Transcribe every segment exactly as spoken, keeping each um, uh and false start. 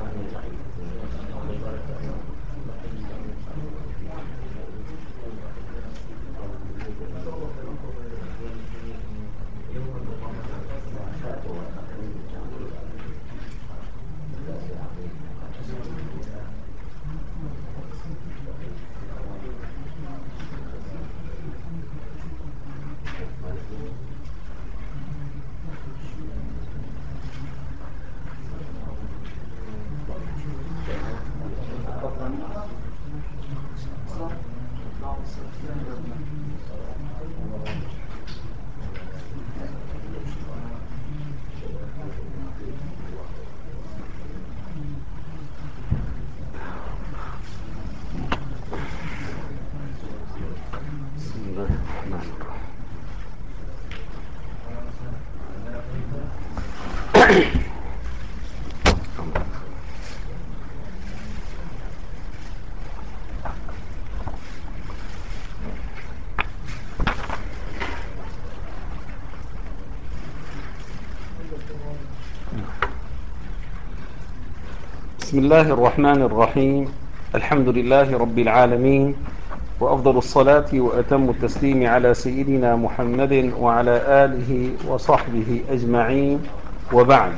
بسم الله الرحمن الرحيم. الحمد لله رب العالمين، وأفضل الصلاة وأتم التسليم على سيدنا محمد وعلى آله وصحبه أجمعين، وبعد.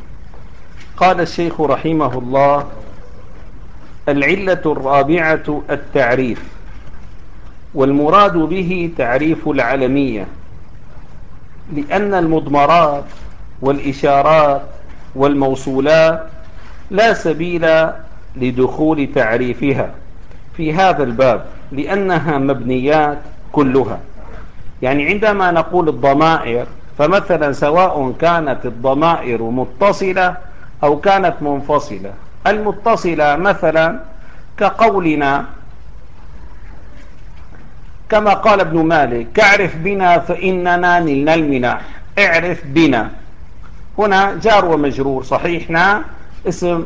قال الشيخ رحمه الله: العلة الرابعة التعريف، والمراد به تعريف العلمية، لأن المضمرات والإشارات والموصولات لا سبيل لدخول تعريفها في هذا الباب، لأنها مبنيات كلها. يعني عندما نقول الضمائر، فمثلا سواء كانت الضمائر متصلة أو كانت منفصلة. المتصلة مثلا كقولنا كما قال ابن مالك: اعرف بنا فإننا نلنا المنح. اعرف بنا هنا جار ومجرور، صحيحنا اسم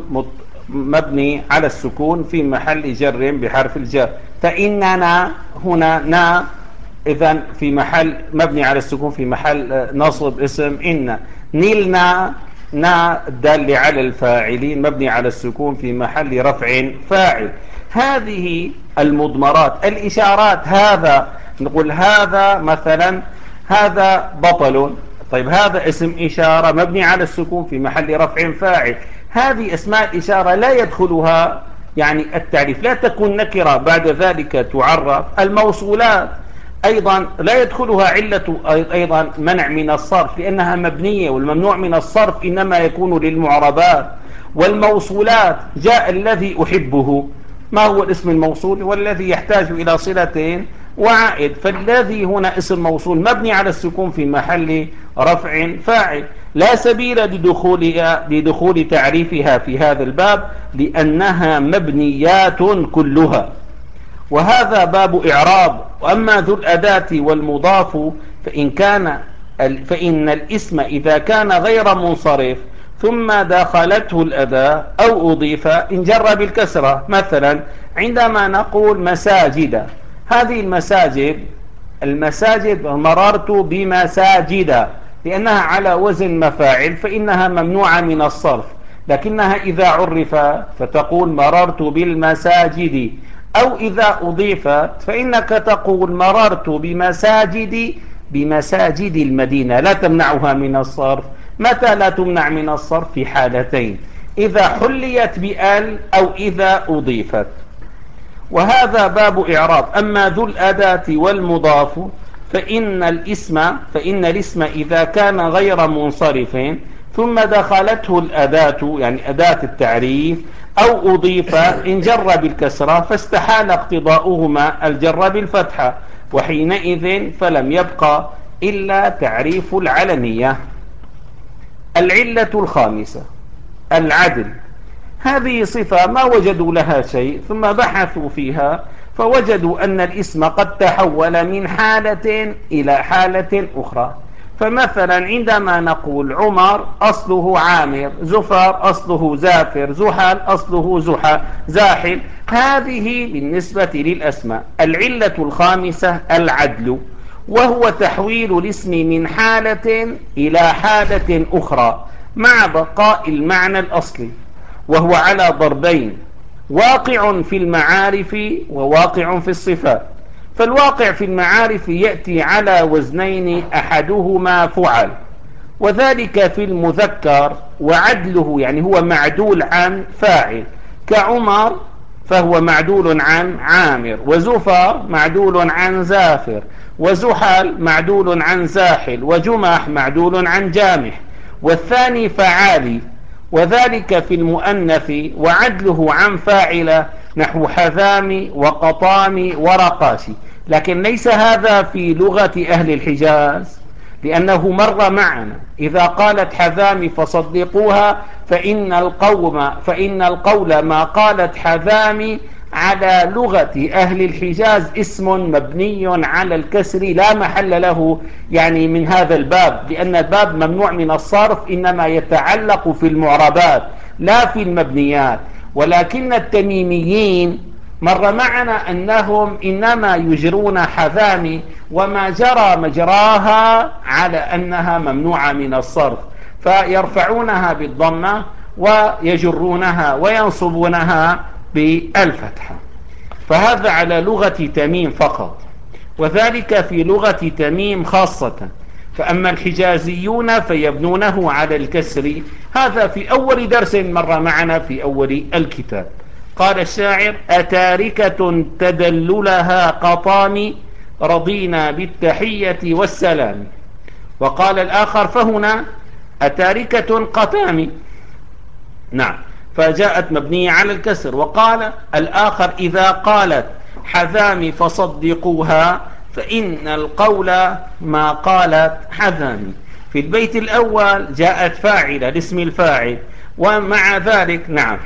مبني على السكون في محل جر بحرف الجر. فإننا هنا نا، إذن في محل مبني على السكون في محل نصب اسم إن. نلنا نا الدال على الفاعلين مبني على السكون في محل رفع فاعل. هذه المضمرات. الإشارات، هذا نقول هذا مثلا هذا بطل، طيب هذا اسم إشارة مبني على السكون في محل رفع فاعل. هذه اسماء الإشارة لا يدخلها يعني التعريف، لا تكون نكرة بعد ذلك تعرف. الموصولات أيضا لا يدخلها علة أيضا منع من الصرف، لأنها مبنية، والممنوع من الصرف إنما يكون للمعربات. والموصولات جاء الذي أحبه، ما هو الاسم الموصول؟ والذي يحتاج إلى صلتين وعائد. فالذي هنا اسم موصول مبني على السكون في محل رفع فاعل، لا سبيل لدخولها لدخول تعريفها في هذا الباب، لأنها مبنيات كلها. وهذا باب إعراب. وأما ذو الأداة والمضاف فإن كان فإن الاسم إذا كان غير منصرف ثم دخلته الأداة أو أضيف انجر بالكسرة. مثلا عندما نقول مساجد، هذه المساجد المساجد مررت بمساجد، لأنها على وزن مفاعل فإنها ممنوعة من الصرف. لكنها إذا عرف فتقول مررت بالمساجد. أو إذا أضيفت فإنك تقول مررت بمساجد بمساجد المدينة، لا تمنعها من الصرف. متى لا تمنع من الصرف؟ في حالتين: إذا حليت بأل أو إذا أضيفت. وهذا باب إعراب. أما ذو الأداة والمضاف فإن الاسم فإن الاسم إذا كان غير منصرف ثم دخلته الأداة يعني أداة التعريف أو أضيف انجر بالكسرة، فاستحال اقتضاؤهما الجر بالفتحة، وحينئذ فلم يبقى إلا تعريف العلمية. العلة الخامسة العدل. هذه صفة ما وجدوا لها شيء، ثم بحثوا فيها فوجدوا أن الاسم قد تحول من حالة إلى حالة أخرى. فمثلا عندما نقول عمر أصله عامر، زفر أصله زافر، زحل أصله زحى زاحل. هذه بالنسبة للأسماء. العلة الخامسة العدل، وهو تحويل الاسم من حالة إلى حالة أخرى مع بقاء المعنى الأصلي. وهو على ضربين: واقع في المعارف وواقع في الصفات. فالواقع في المعارف يأتي على وزنين أحدهما فعل، وذلك في المذكر، وعدله يعني هو معدول عن فاعل، كعمر فهو معدول عن عامر، وزفر معدول عن زافر، وزحل معدول عن زاحل، وجمح معدول عن جامح. والثاني فعالي، وذلك في المؤنث، وعدله عن فاعل، نحو حذام وقطام ورقاش. لكن ليس هذا في لغة أهل الحجاز، لأنه مر معنا: إذا قالت حذام فصدقوها فإن القوم فإن القول ما قالت حذام على لغة أهل الحجاز اسم مبني على الكسر لا محل له يعني من هذا الباب، لأن الباب ممنوع من الصرف، إنما يتعلق في المعربات لا في المبنيات. ولكن التميميين مر معنا أنهم إنما يجرون حذام وما جرى مجراها على أنها ممنوعة من الصرف، فيرفعونها بالضمة ويجرونها وينصبونها بالفتحة. فهذا على لغة تميم فقط، وذلك في لغة تميم خاصة. فأما الحجازيون فيبنونه على الكسر. هذا في أول درس مر معنا في أول الكتاب. قال الشاعر: أتاركة تدللها قطام، رضينا بالتحية والسلام. وقال الآخر: فهنا أتاركة قتام، نعم، فجاءت مبنية على الكسر. وقال الآخر: إذا قالت حذام فصدقوها فإن القول ما قالت حذام. في البيت الأول جاءت فاعلة لاسم الفاعل، ومع ذلك نعم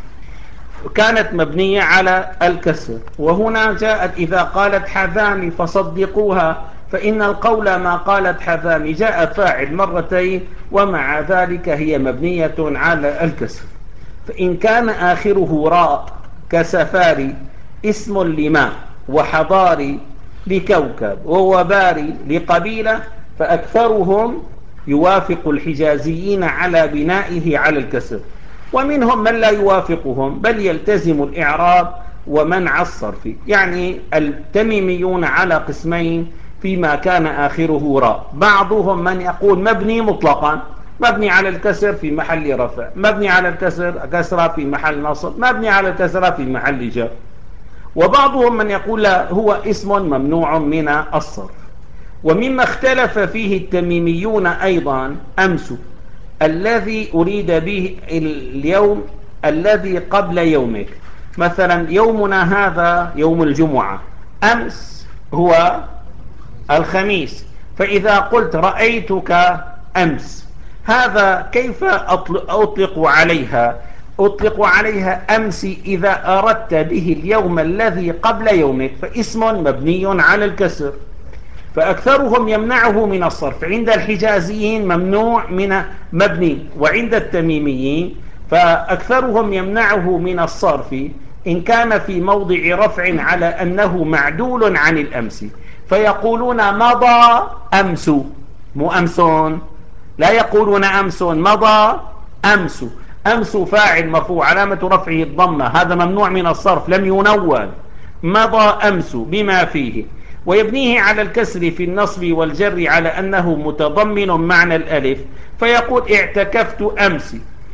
كانت مبنية على الكسر. وهنا جاءت: إذا قالت حذام فصدقوها فإن القول ما قالت حذام، جاء فاعل مرتين، ومع ذلك هي مبنية على الكسر. فإن كان آخره راء كسفاري اسم لماء، وحضاري لكوكب، ووباري لقبيلة، فأكثرهم يوافق الحجازيين على بنائه على الكسر، ومنهم من لا يوافقهم بل يلتزم الإعراب ومنع الصرف. يعني التميميون على قسمين فيما كان آخره راء: بعضهم من يقول مبني مطلقا، مبني على الكسر في محل رفع، مبني على الكسر كسرة في محل نصب، مبني على الكسرة في محل جر. وبعضهم من يقول لا، هو اسم ممنوع من الصرف. ومما اختلف فيه التميميون أيضا أمس، الذي أريد به اليوم الذي قبل يومك. مثلا يومنا هذا يوم الجمعة، أمس هو الخميس، فإذا قلت رأيتك أمس، هذا كيف أطلق عليها؟ أطلق عليها أمس إذا أردت به اليوم الذي قبل يومك، فاسم مبني على الكسر. فأكثرهم يمنعه من الصرف. عند الحجازيين ممنوع من مبني، وعند التميميين فأكثرهم يمنعه من الصرف إن كان في موضع رفع على أنه معدول عن الأمس، فيقولون مضى أمس، مو أمسون، لا يقولون أمس، مضى أمس. أمس فاعل مرفوع علامة رفعه الضمة، هذا ممنوع من الصرف لم ينون. مضى أمس بما فيه. ويبنيه على الكسر في النصب والجر على أنه متضمن معنى الألف، فيقول اعتكفت أمس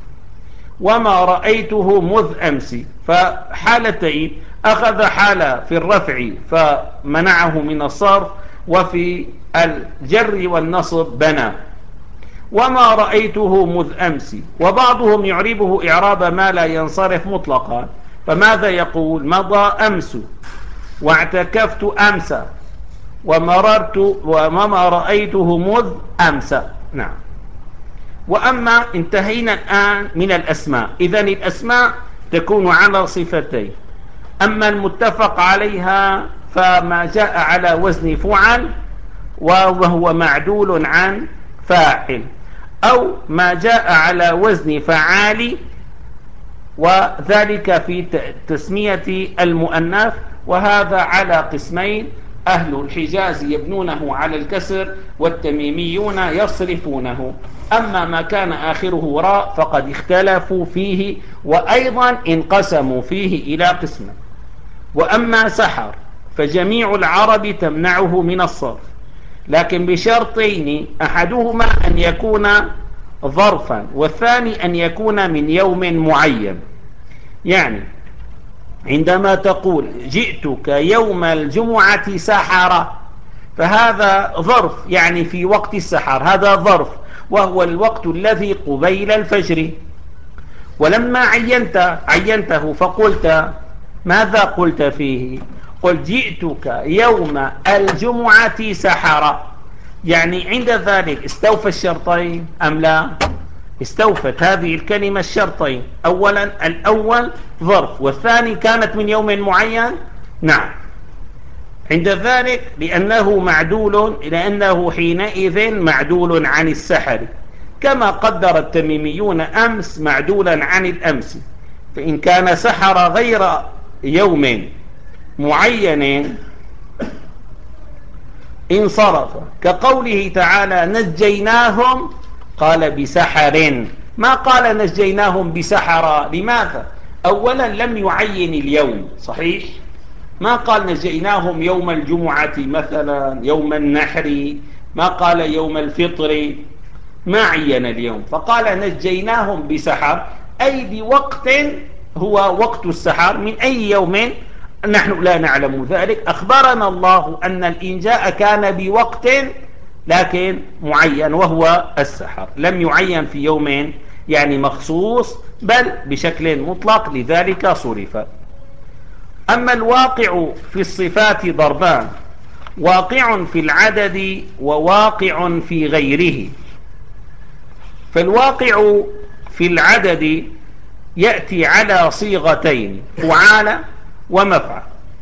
وما رأيته مذ أمس. فحالتين: أخذ حالة في الرفع فمنعه من الصرف، وفي الجر والنصب بنى. وما رأيته مذ أمس. وبعضهم يعربه إعراب ما لا ينصرف مطلقا، فماذا يقول؟ مضى أمس، واعتكفت أمس، ومررت وما رأيته مذ أمس. نعم. وأما انتهينا الآن من الأسماء. إذن الأسماء تكون على صفتين: أما المتفق عليها فما جاء على وزن فعل وهو معدول عن فاعل، أو ما جاء على وزن فعال، وذلك في تسمية المؤنث. وهذا على قسمين: أهل الحجاز يبنونه على الكسر والتميميون يصرفونه. أما ما كان آخره راء فقد اختلفوا فيه، وأيضا انقسموا فيه إلى قسمين. وأما سحر فجميع العرب تمنعه من الصرف، لكن بشرطين: أحدهما أن يكون ظرفا، والثاني أن يكون من يوم معين. يعني عندما تقول جئتك يوم الجمعة سحرة، فهذا ظرف، يعني في وقت السحر، هذا ظرف، وهو الوقت الذي قبيل الفجر. ولما عينت عينته فقلت ماذا قلت فيه؟ قل جئتك يوم الجمعة سحرة، يعني عند ذلك استوفى الشرطين أم لا؟ استوفت هذه الكلمة الشرطين. أولا الأول ظرف، والثاني كانت من يوم معين. نعم، عند ذلك لأنه معدول، لأنه حينئذ معدول عن السحر، كما قدر التميميون أمس معدولا عن الأمس. فإن كان سحر غير يوم معين انصرف، كقوله تعالى نجيناهم، قال بسحر، ما قال نجيناهم بسحر. لماذا؟ أولا لم يعين اليوم، صحيح؟ ما قال نجيناهم يوم الجمعة مثلا، يوم النحر، ما قال يوم الفطر، ما عين اليوم، فقال نجيناهم بسحر، أي بوقت هو وقت السحر. من أي يوم؟ نحن لا نعلم ذلك. أخبرنا الله أن الإنجاء كان بوقت لكن معين، وهو السحر، لم يعين في يوم يعني مخصوص، بل بشكل مطلق، لذلك صرف. أما الواقع في الصفات ضربان: واقع في العدد وواقع في غيره. فالواقع في العدد يأتي على صيغتين: فعال ومفعل،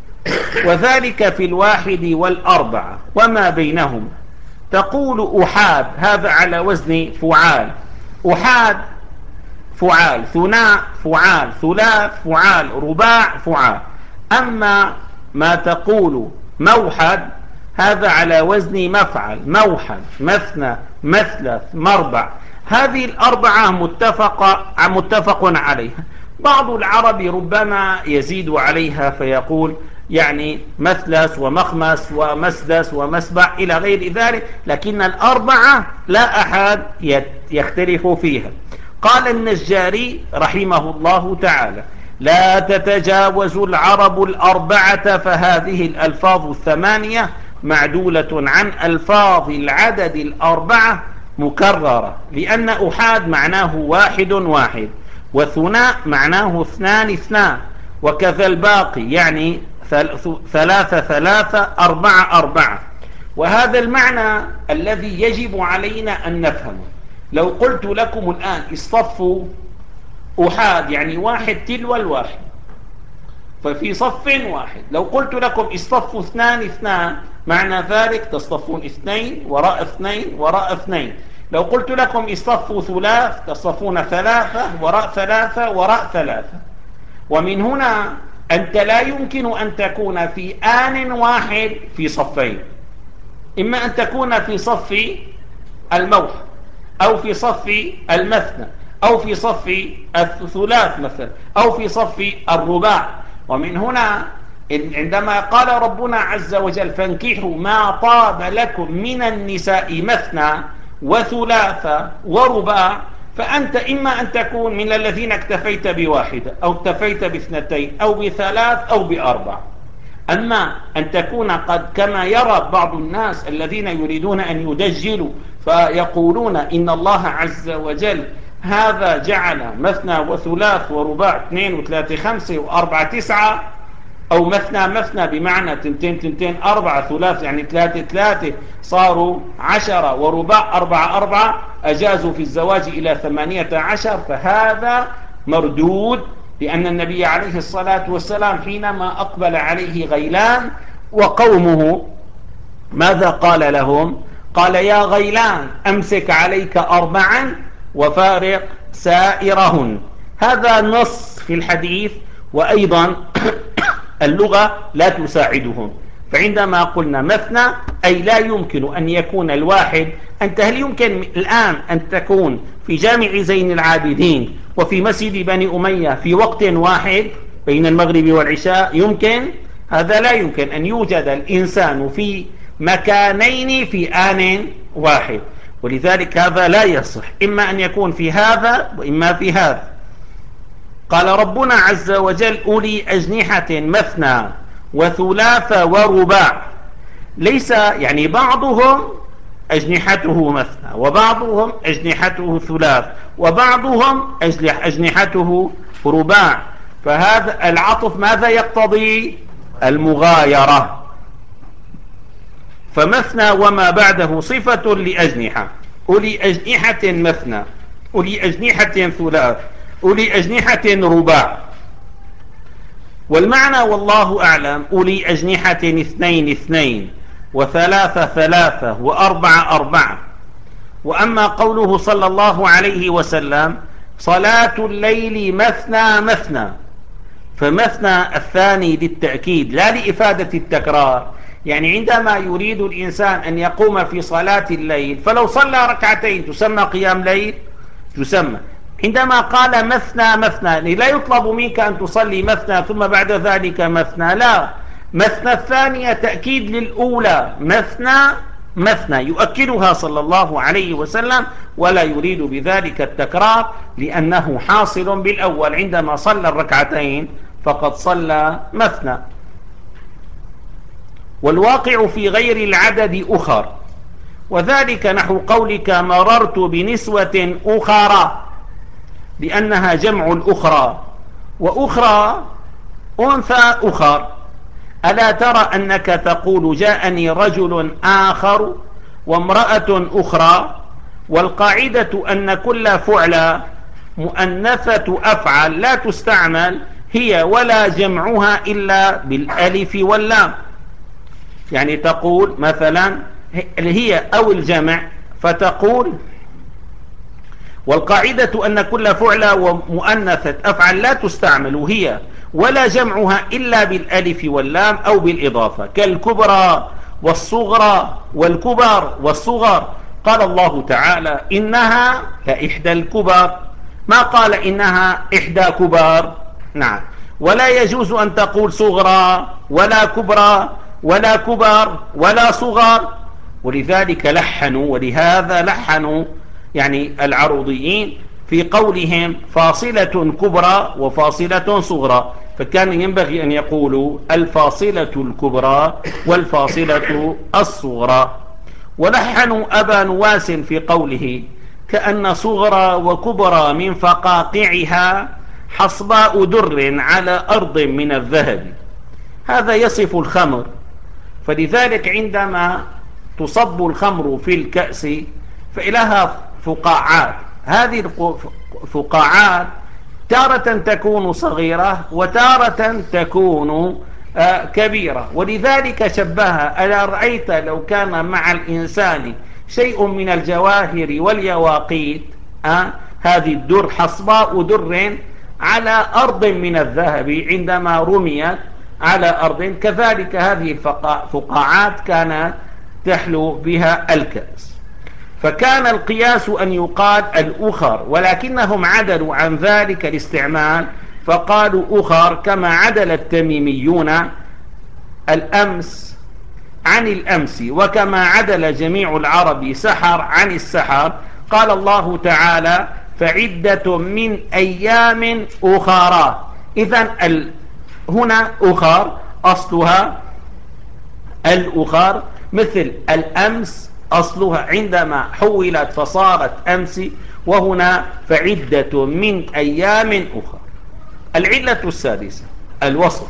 وذلك في الواحد والأربعة وما بينهما. تقول أحاد، هذا على وزن فعال، أحاد فعال، ثناء فعال، ثلاث فعال، رباع فعال. أما ما تقول موحد، هذا على وزن مفعل، موحد، مثنى، مثلث، مربع. هذه الأربعة متفق متفق عليها. بعض العرب ربما يزيد عليها فيقول يعني مثلث ومخمس ومسدس ومسبع إلى غير ذلك، لكن الأربعة لا أحد يختلف فيها. قال النجاري رحمه الله تعالى: لا تتجاوز العرب الأربعة، فهذه الألفاظ الثمانية معدولة عن ألفاظ العدد الأربعة مكررة، لأن أحاد معناه واحد واحد، وثناء معناه اثنان اثنان، وكذا الباقي يعني ثلاثة ثلاثة، أربعة أربعة. وهذا المعنى الذي يجب علينا أن نفهمه. لو قلت لكم الآن اصطفوا أحاد، يعني واحد تلو الواحد، ففي صف واحد. لو قلت لكم اصطفوا اثنان اثنان، معنى ذلك تصطفون اثنين وراء اثنين وراء اثنين. لو قلت لكم اصطفوا ثلاث، تصطفون ثلاثة وراء ثلاثة وراء ثلاثة. ومن هنا أنت لا يمكن أن تكون في آن واحد في صفين، إما أن تكون في صف الموحد، أو في صف المثنى، أو في صف الثلاث مثلا، أو في صف الرباع. ومن هنا عندما قال ربنا عز وجل فانكحوا ما طاب لكم من النساء مثنى وثلاث ورباع، فأنت إما أن تكون من الذين اكتفيت بواحدة، أو اكتفيت باثنتين، أو بثلاث، أو بأربع. أما أن تكون قد كما يرى بعض الناس الذين يريدون أن يدجلوا فيقولون إن الله عز وجل هذا جعل مثنى وثلاث ورباع اثنين وثلاثة خمسة وأربعة تسعة، أو مثنى مثنى بمعنى تنتين تنتين أربعة، ثلاث يعني ثلاثة ثلاثة صاروا عشرة، ورباع أربعة أربعة، أجازوا في الزواج إلى ثمانية عشر. فهذا مردود، لأن النبي عليه الصلاة والسلام حينما أقبل عليه غيلان وقومه ماذا قال لهم؟ قال يا غيلان أمسك عليك أربعا وفارق سائرهن. هذا نص في الحديث، وأيضا اللغة لا تساعدهم. فعندما قلنا مثنى أي لا يمكن أن يكون الواحد. أنت هل يمكن الآن أن تكون في جامع زين العابدين وفي مسجد بني أمية في وقت واحد بين المغرب والعشاء؟ يمكن؟ هذا لا يمكن أن يوجد الإنسان في مكانين في آن واحد، ولذلك هذا لا يصح، إما أن يكون في هذا وإما في هذا. قال ربنا عز وجل أولي أجنحة مثنى وثلاث ورباع، ليس يعني بعضهم أجنحته مثنى وبعضهم أجنحته ثلاث وبعضهم أجنحته رباع، فهذا العطف ماذا يقتضي؟ المغايرة. فمثنى وما بعده صفة لأجنحة، أولي أجنحة مثنى، أولي أجنحة ثلاث، أولي أجنحة رباع. والمعنى والله أعلم أولي أجنحة اثنين اثنين وثلاثة ثلاثة وأربعة أربعة. وأما قوله صلى الله عليه وسلم صلاة الليل مثنى مثنى، فمثنى الثاني للتأكيد لا لإفادة التكرار. يعني عندما يريد الإنسان أن يقوم في صلاة الليل فلو صلى ركعتين تسمى قيام ليل؟ تسمى. عندما قال مثنى مثنى لا يطلب منك أن تصلي مثنى ثم بعد ذلك مثنى، لا، مثنى الثانية تأكيد للأولى، مثنى مثنى يؤكدها صلى الله عليه وسلم ولا يريد بذلك التكرار، لأنه حاصل بالأول عندما صلى الركعتين فقد صلى مثنى. والواقع في غير العدد أخر، وذلك نحو قولك مررت بنسوة أخرى، لأنها جمع الأخرى، وأخرى أنثى أخر. ألا ترى أنك تقول جاءني رجل آخر وامرأة أخرى؟ والقاعدة أن كل فعل مؤنثة أفعل لا تستعمل هي ولا جمعها إلا بالألف واللام. يعني تقول مثلا هي أو الجمع، فتقول والقاعدة أن كل فعل ومؤنثة أفعل لا تستعمل هي ولا جمعها إلا بالألف واللام أو بالإضافة، كالكبرى والصغرى والكبر والصغر. قال الله تعالى إنها لإحدى الكبر، ما قال إنها إحدى كبار. نعم. ولا يجوز أن تقول صغرى ولا كبرى ولا كبر ولا صغر، ولذلك لحنوا، ولهذا لحنوا يعني العروضيين في قولهم فاصلة كبرى وفاصلة صغرى، فكان ينبغي أن يقولوا الفاصلة الكبرى والفاصلة الصغرى. ولحنوا أبا نواس في قوله كأن صغرى وكبرى من فقاقعها حصباء در على أرض من الذهب. هذا يصف الخمر، فلذلك عندما تصب الخمر في الكأس فإلها فقاعات، هذه الفقاعات تارة تكون صغيرة وتارة تكون كبيرة، ولذلك شبهها. ألا رأيت لو كان مع الإنسان شيء من الجواهر واليواقيت، أه؟ هذه الدر حصباء در على أرض من الذهب عندما رميت على أرض، كذلك هذه الفقاعات كانت تحلو بها الكأس. فكان القياس أن يقال الأخر، ولكنهم عدلوا عن ذلك الاستعمال فقالوا أخر، كما عدل التميميون الأمس عن الأمس، وكما عدل جميع العرب سحر عن السحر. قال الله تعالى فعدة من أيام أخرى. إذن هنا أخر أصلها الأخر، مثل الأمس أصلها عندما حولت فصارت أمس، وهنا فعدة من أيام أخرى. العلة السادسة الوصف،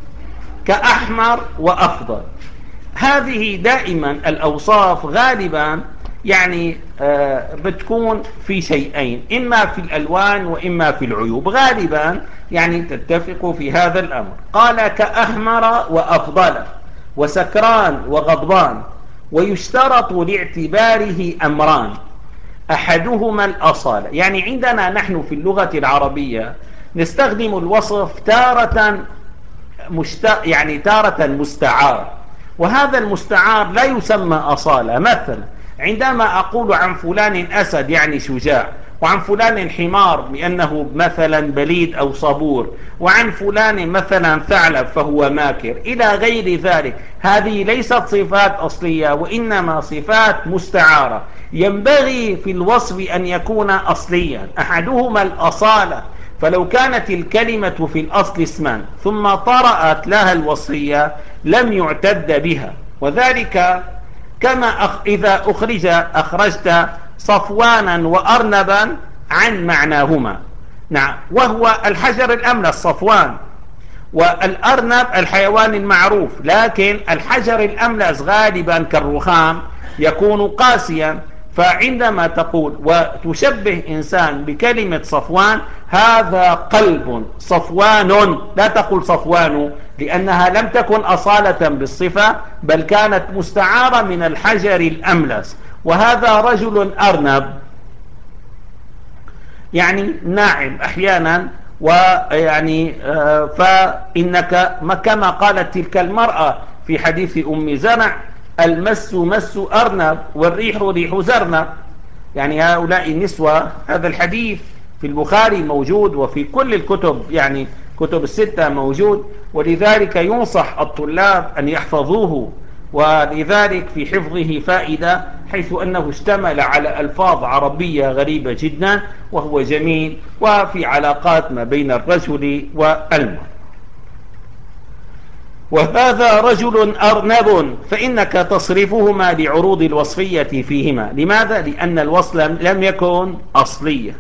كأحمر وأفضل. هذه دائما الأوصاف غالبا يعني آه بتكون في شيئين، إما في الألوان وإما في العيوب، غالبا يعني تتفق في هذا الأمر. قال كأحمر وأفضل وسكران وغضبان. ويشترط لاعتباره أمران، أحدهما الأصالة. يعني عندنا نحن في اللغة العربية نستخدم الوصف تارة مشت... يعني تارة مستعار، وهذا المستعار لا يسمى أصالة. مثلا عندما أقول عن فلان أسد يعني شجاع، وعن فلان حمار لأنه مثلا بليد أو صبور، وعن فلان مثلا ثعلب فهو ماكر إلى غير ذلك، هذه ليست صفات أصلية وإنما صفات مستعارة. ينبغي في الوصف أن يكون أصليا، أحدهما الأصالة، فلو كانت الكلمة في الأصل اسما ثم طرأت لها الوصفية لم يعتد بها. وذلك كما أخ إذا أخرج أخرجت صفوانا وأرنبا عن معناهما. نعم، وهو الحجر الأملس صفوان، والأرنب الحيوان المعروف، لكن الحجر الأملس غالبا كالرخام يكون قاسيا. فعندما تقول وتشبه إنسان بكلمة صفوان، هذا قلب صفوان، لا تقول صفوان، لأنها لم تكن أصالة بالصفة بل كانت مستعارة من الحجر الأملس. وهذا رجل أرنب يعني ناعم أحيانا، ويعني فإنك كما قالت تلك المرأة في حديث أم زرع: المس مس أرنب والريح ريح زرنب. يعني هؤلاء النسوة، هذا الحديث في البخاري موجود وفي كل الكتب، يعني كتب الستة موجود، ولذلك ينصح الطلاب أن يحفظوه. ولذلك في حفظه فائدة، حيث أنه اشتمل على ألفاظ عربية غريبة جدا وهو جميل، وفي علاقات ما بين الرجل والمرأة. وهذا رجل أرنب، فإنك تصرفهما لعروض الوصفية فيهما. لماذا؟ لأن الوصل لم يكن أصليا.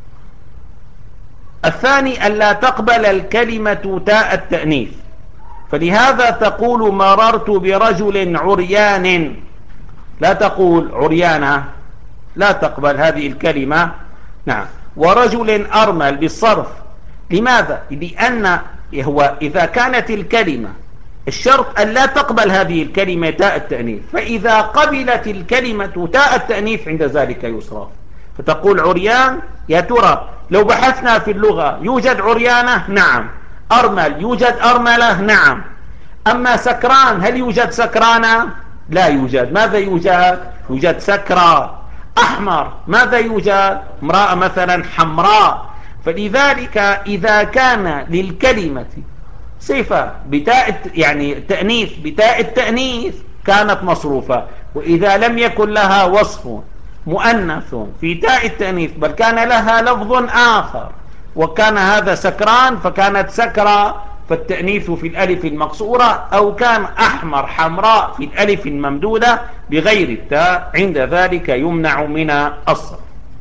الثاني ألا تقبل الكلمة تاء التأنيث، فلهذا تقول مررت برجل عريان، لا تقول عريانة، لا تقبل هذه الكلمة. نعم. ورجل أرمل بالصرف. لماذا؟ لأن هو إذا كانت الكلمة الشرط أن لا تقبل هذه الكلمة تاء التأنيث، فإذا قبلت الكلمة تاء التأنيث عند ذلك يصرف. فتقول عريان، يا ترى لو بحثنا في اللغة يوجد عريانة؟ نعم. أرمل يوجد أرملة؟ نعم. أما سكران هل يوجد سكرانة؟ لا يوجد. ماذا يوجد؟ يوجد سكرى. أحمر ماذا يوجد؟ امرأة مثلا حمراء. فلذلك إذا كان للكلمة صفة بتاء يعني تأنيث بتاء التأنيث كانت مصروفة، وإذا لم يكن لها وصف مؤنث في تاء التأنيث بل كان لها لفظ آخر وكان هذا سكران فكانت سكرى، فالتأنيث في الألف المقصورة، أو كان أحمر حمراء في الألف الممدودة بغير التاء، عند ذلك يمنع من الصرف.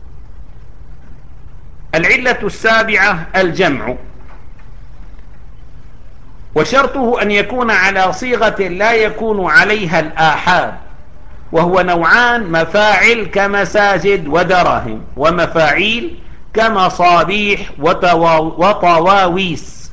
العلة السابعة الجمع، وشرطه أن يكون على صيغة لا يكون عليها الآحاد، وهو نوعان: مفاعل كمساجد ودراهم، ومفاعيل كمصابيح وطواويس.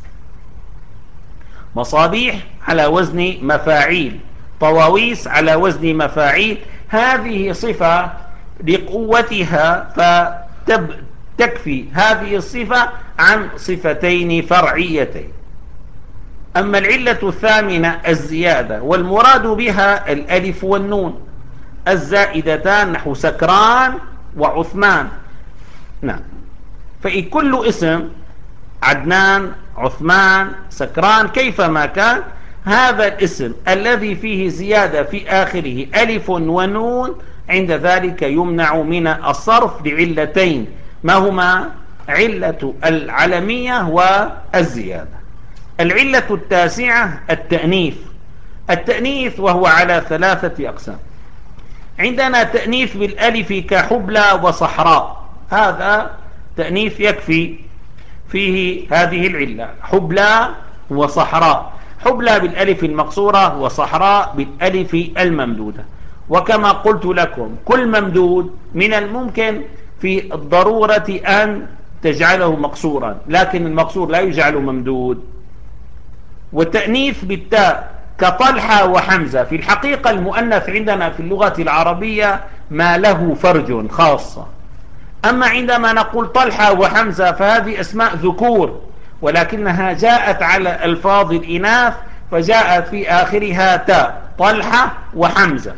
مصابيح على وزن مفاعيل، طواويس على وزن مفاعيل. هذه صفة لقوتها فتكفي هذه الصفة عن صفتين فرعيتين. أما العلة الثامنة الزيادة، والمراد بها الألف والنون الزائدتان، نحو سكران وعثمان. نعم. فإن كل اسم عدنان عثمان سكران كيفما كان، هذا الاسم الذي فيه زيادة في آخره ألف ونون عند ذلك يمنع من الصرف لعلتين، ما هما؟ علة العلمية والزيادة. العلة التاسعة التأنيث. التأنيث وهو على ثلاثة أقسام. عندنا تأنيث بالألف كحبلى وصحراء، هذا تأنيث يكفي فيه هذه العلة: حبلى وصحراء. حبلى بالألف المقصورة وصحراء بالألف الممدودة. وكما قلت لكم كل ممدود من الممكن في الضرورة أن تجعله مقصورا، لكن المقصور لا يجعل ممدود. والتأنيث بالتاء كطلحة وحمزة. في الحقيقة المؤنث عندنا في اللغة العربية ما له فرج خاصة، أما عندما نقول طلحة وحمزة فهذه أسماء ذكور، ولكنها جاءت على ألفاظ الإناث فجاءت في آخرها تاء، طلحة وحمزة.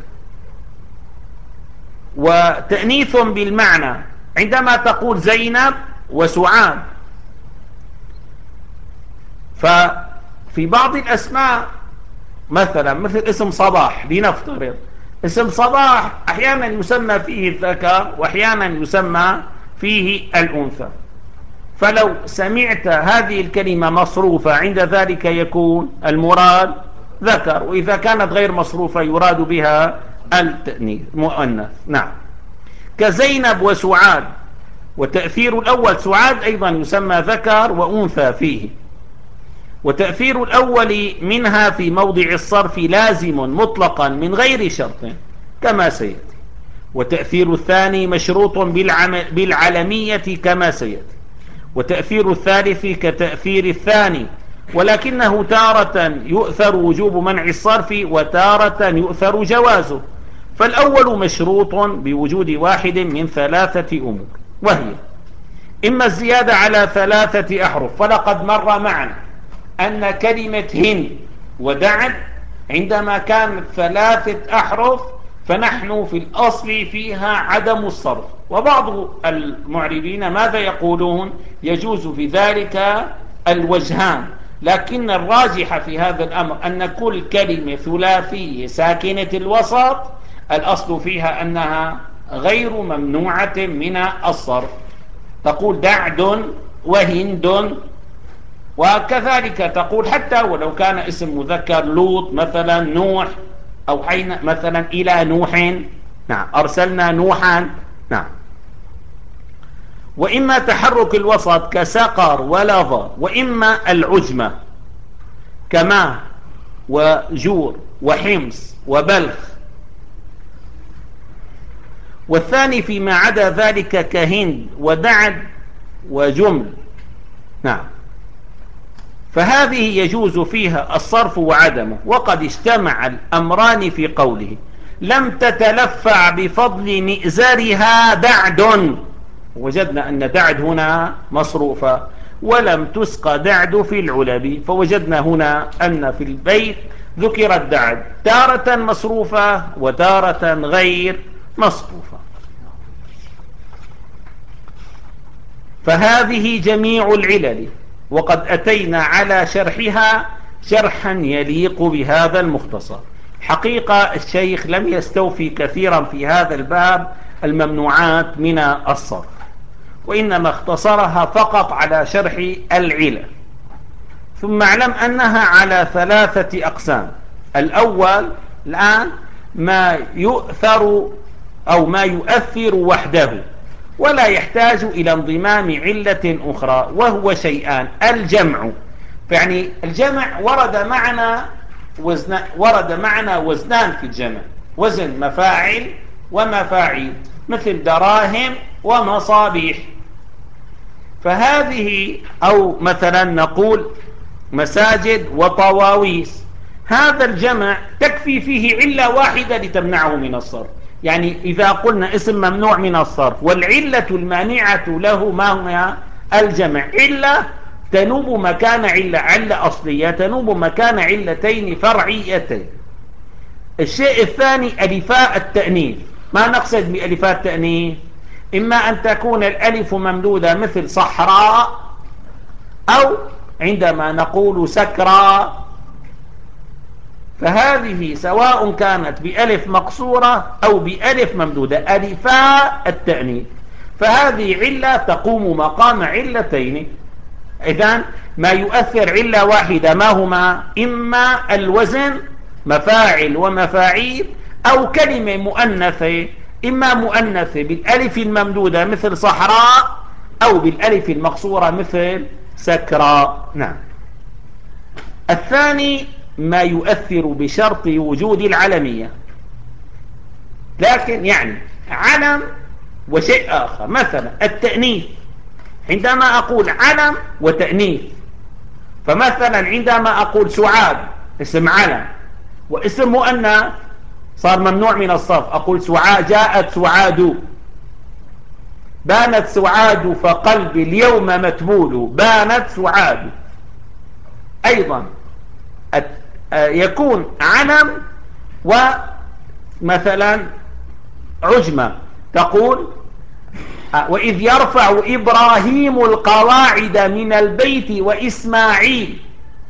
وتأنيث بالمعنى عندما تقول زينب وسعاد. ففي بعض الأسماء مثلا مثل اسم صباح، لنفترض اسم صباح أحيانا يسمى فيه الذكر وأحيانا يسمى فيه الأنثى. فلو سمعت هذه الكلمة مصروفة عند ذلك يكون المراد ذكر، وإذا كانت غير مصروفة يراد بها التأنيث مؤنث. نعم، كزينب وسعاد. وتأثير الأول سعاد أيضا يسمى ذكر وأنثى فيه. وتأثير الأول منها في موضع الصرف لازم مطلقا من غير شرط كما سيأتي. وتأثير الثاني مشروط بالعلمية كما سيأتي. وتأثير الثالث كتأثير الثاني، ولكنه تارة يؤثر وجوب منع الصرف وتارة يؤثر جوازه. فالأول مشروط بوجود واحد من ثلاثة أمور، وهي إما الزيادة على ثلاثة أحرف، فلقد مر معنا أن كلمة هند ودعد عندما كانت ثلاثة أحرف فنحن في الأصل فيها عدم الصرف. وبعض المعربين ماذا يقولون؟ يجوز في ذلك الوجهان، لكن الراجح في هذا الأمر أن كل كلمة ثلاثية ساكنة الوسط الأصل فيها أنها غير ممنوعة من الصرف. تقول دعد وهند، وكذلك تقول حتى ولو كان اسم مذكر لوط مثلا نوح، أو حين مثلا إلى نوح، نعم أرسلنا نوحا. نعم. وإما تحرك الوسط كسقر ولظى، وإما العجمة كما وجور وحمص وبلخ. والثاني فيما عدا ذلك كهند ودعد وجمل. نعم. فهذه يجوز فيها الصرف وعدمه. وقد اجتمع الأمران في قوله لم تتلفع بفضل مئزرها دعد. وجدنا أن دعد هنا مصروفة، ولم تسقى دعد في العلب، فوجدنا هنا أن في البيت ذكر الدعد تارة مصروفة وتارة غير مصروفة. فهذه جميع العلل، وقد أتينا على شرحها شرحا يليق بهذا المختصر. حقيقة الشيخ لم يستوفي كثيرا في هذا الباب الممنوعات من الصرف، وإنما اختصرها فقط على شرح العلل. ثم اعلم أنها على ثلاثة أقسام. الأول الآن ما يؤثر أو ما يؤثر وحده ولا يحتاج إلى انضمام علة أخرى، وهو شيئان: الجمع، يعني الجمع ورد معنا وزن ورد معنا وزنان في الجمع، وزن مفاعل ومفاعيل، مثل دراهم ومصابيح. فهذه أو مثلا نقول مساجد وطواويس، هذا الجمع تكفي فيه علة واحدة لتمنعه من الصرف. يعني إذا قلنا اسم ممنوع من الصرف والعلة المانعة له ما هو الجمع، علة تنوب مكان علة علة أصلية تنوب مكان علتين فرعيتين. الشيء الثاني ألفاء التأنيث. ما نقصد بألفاء التأنيث؟ إما أن تكون الألف ممدودة مثل صحراء، أو عندما نقول سكرى فهذه سواء كانت بألف مقصورة أو بألف ممدودة، ألفاء التأنيث، فهذه علة تقوم مقام علتين. إذن ما يؤثر علة واحدة ما هما؟ إما الوزن مفاعل ومفاعيل، أو كلمة مؤنثة، إما مؤنثة بالألف الممدودة مثل صحراء، أو بالألف المقصورة مثل سكرى. نعم. الثاني ما يؤثر بشرط وجود العلمية، لكن يعني علم وشيء آخر. مثلا التأنيث، عندما أقول علم وتأنيث، فمثلا عندما أقول سعاد اسم علم واسم مؤنث صار ممنوع من الصرف. أقول سعاد، جاءت سعاد، بانت سعاد فقلبي اليوم متبول، بانت سعاد. أيضا يكون علم ومثلا عجمة تقول وإذ يرفع إبراهيم القواعد من البيت وإسماعيل،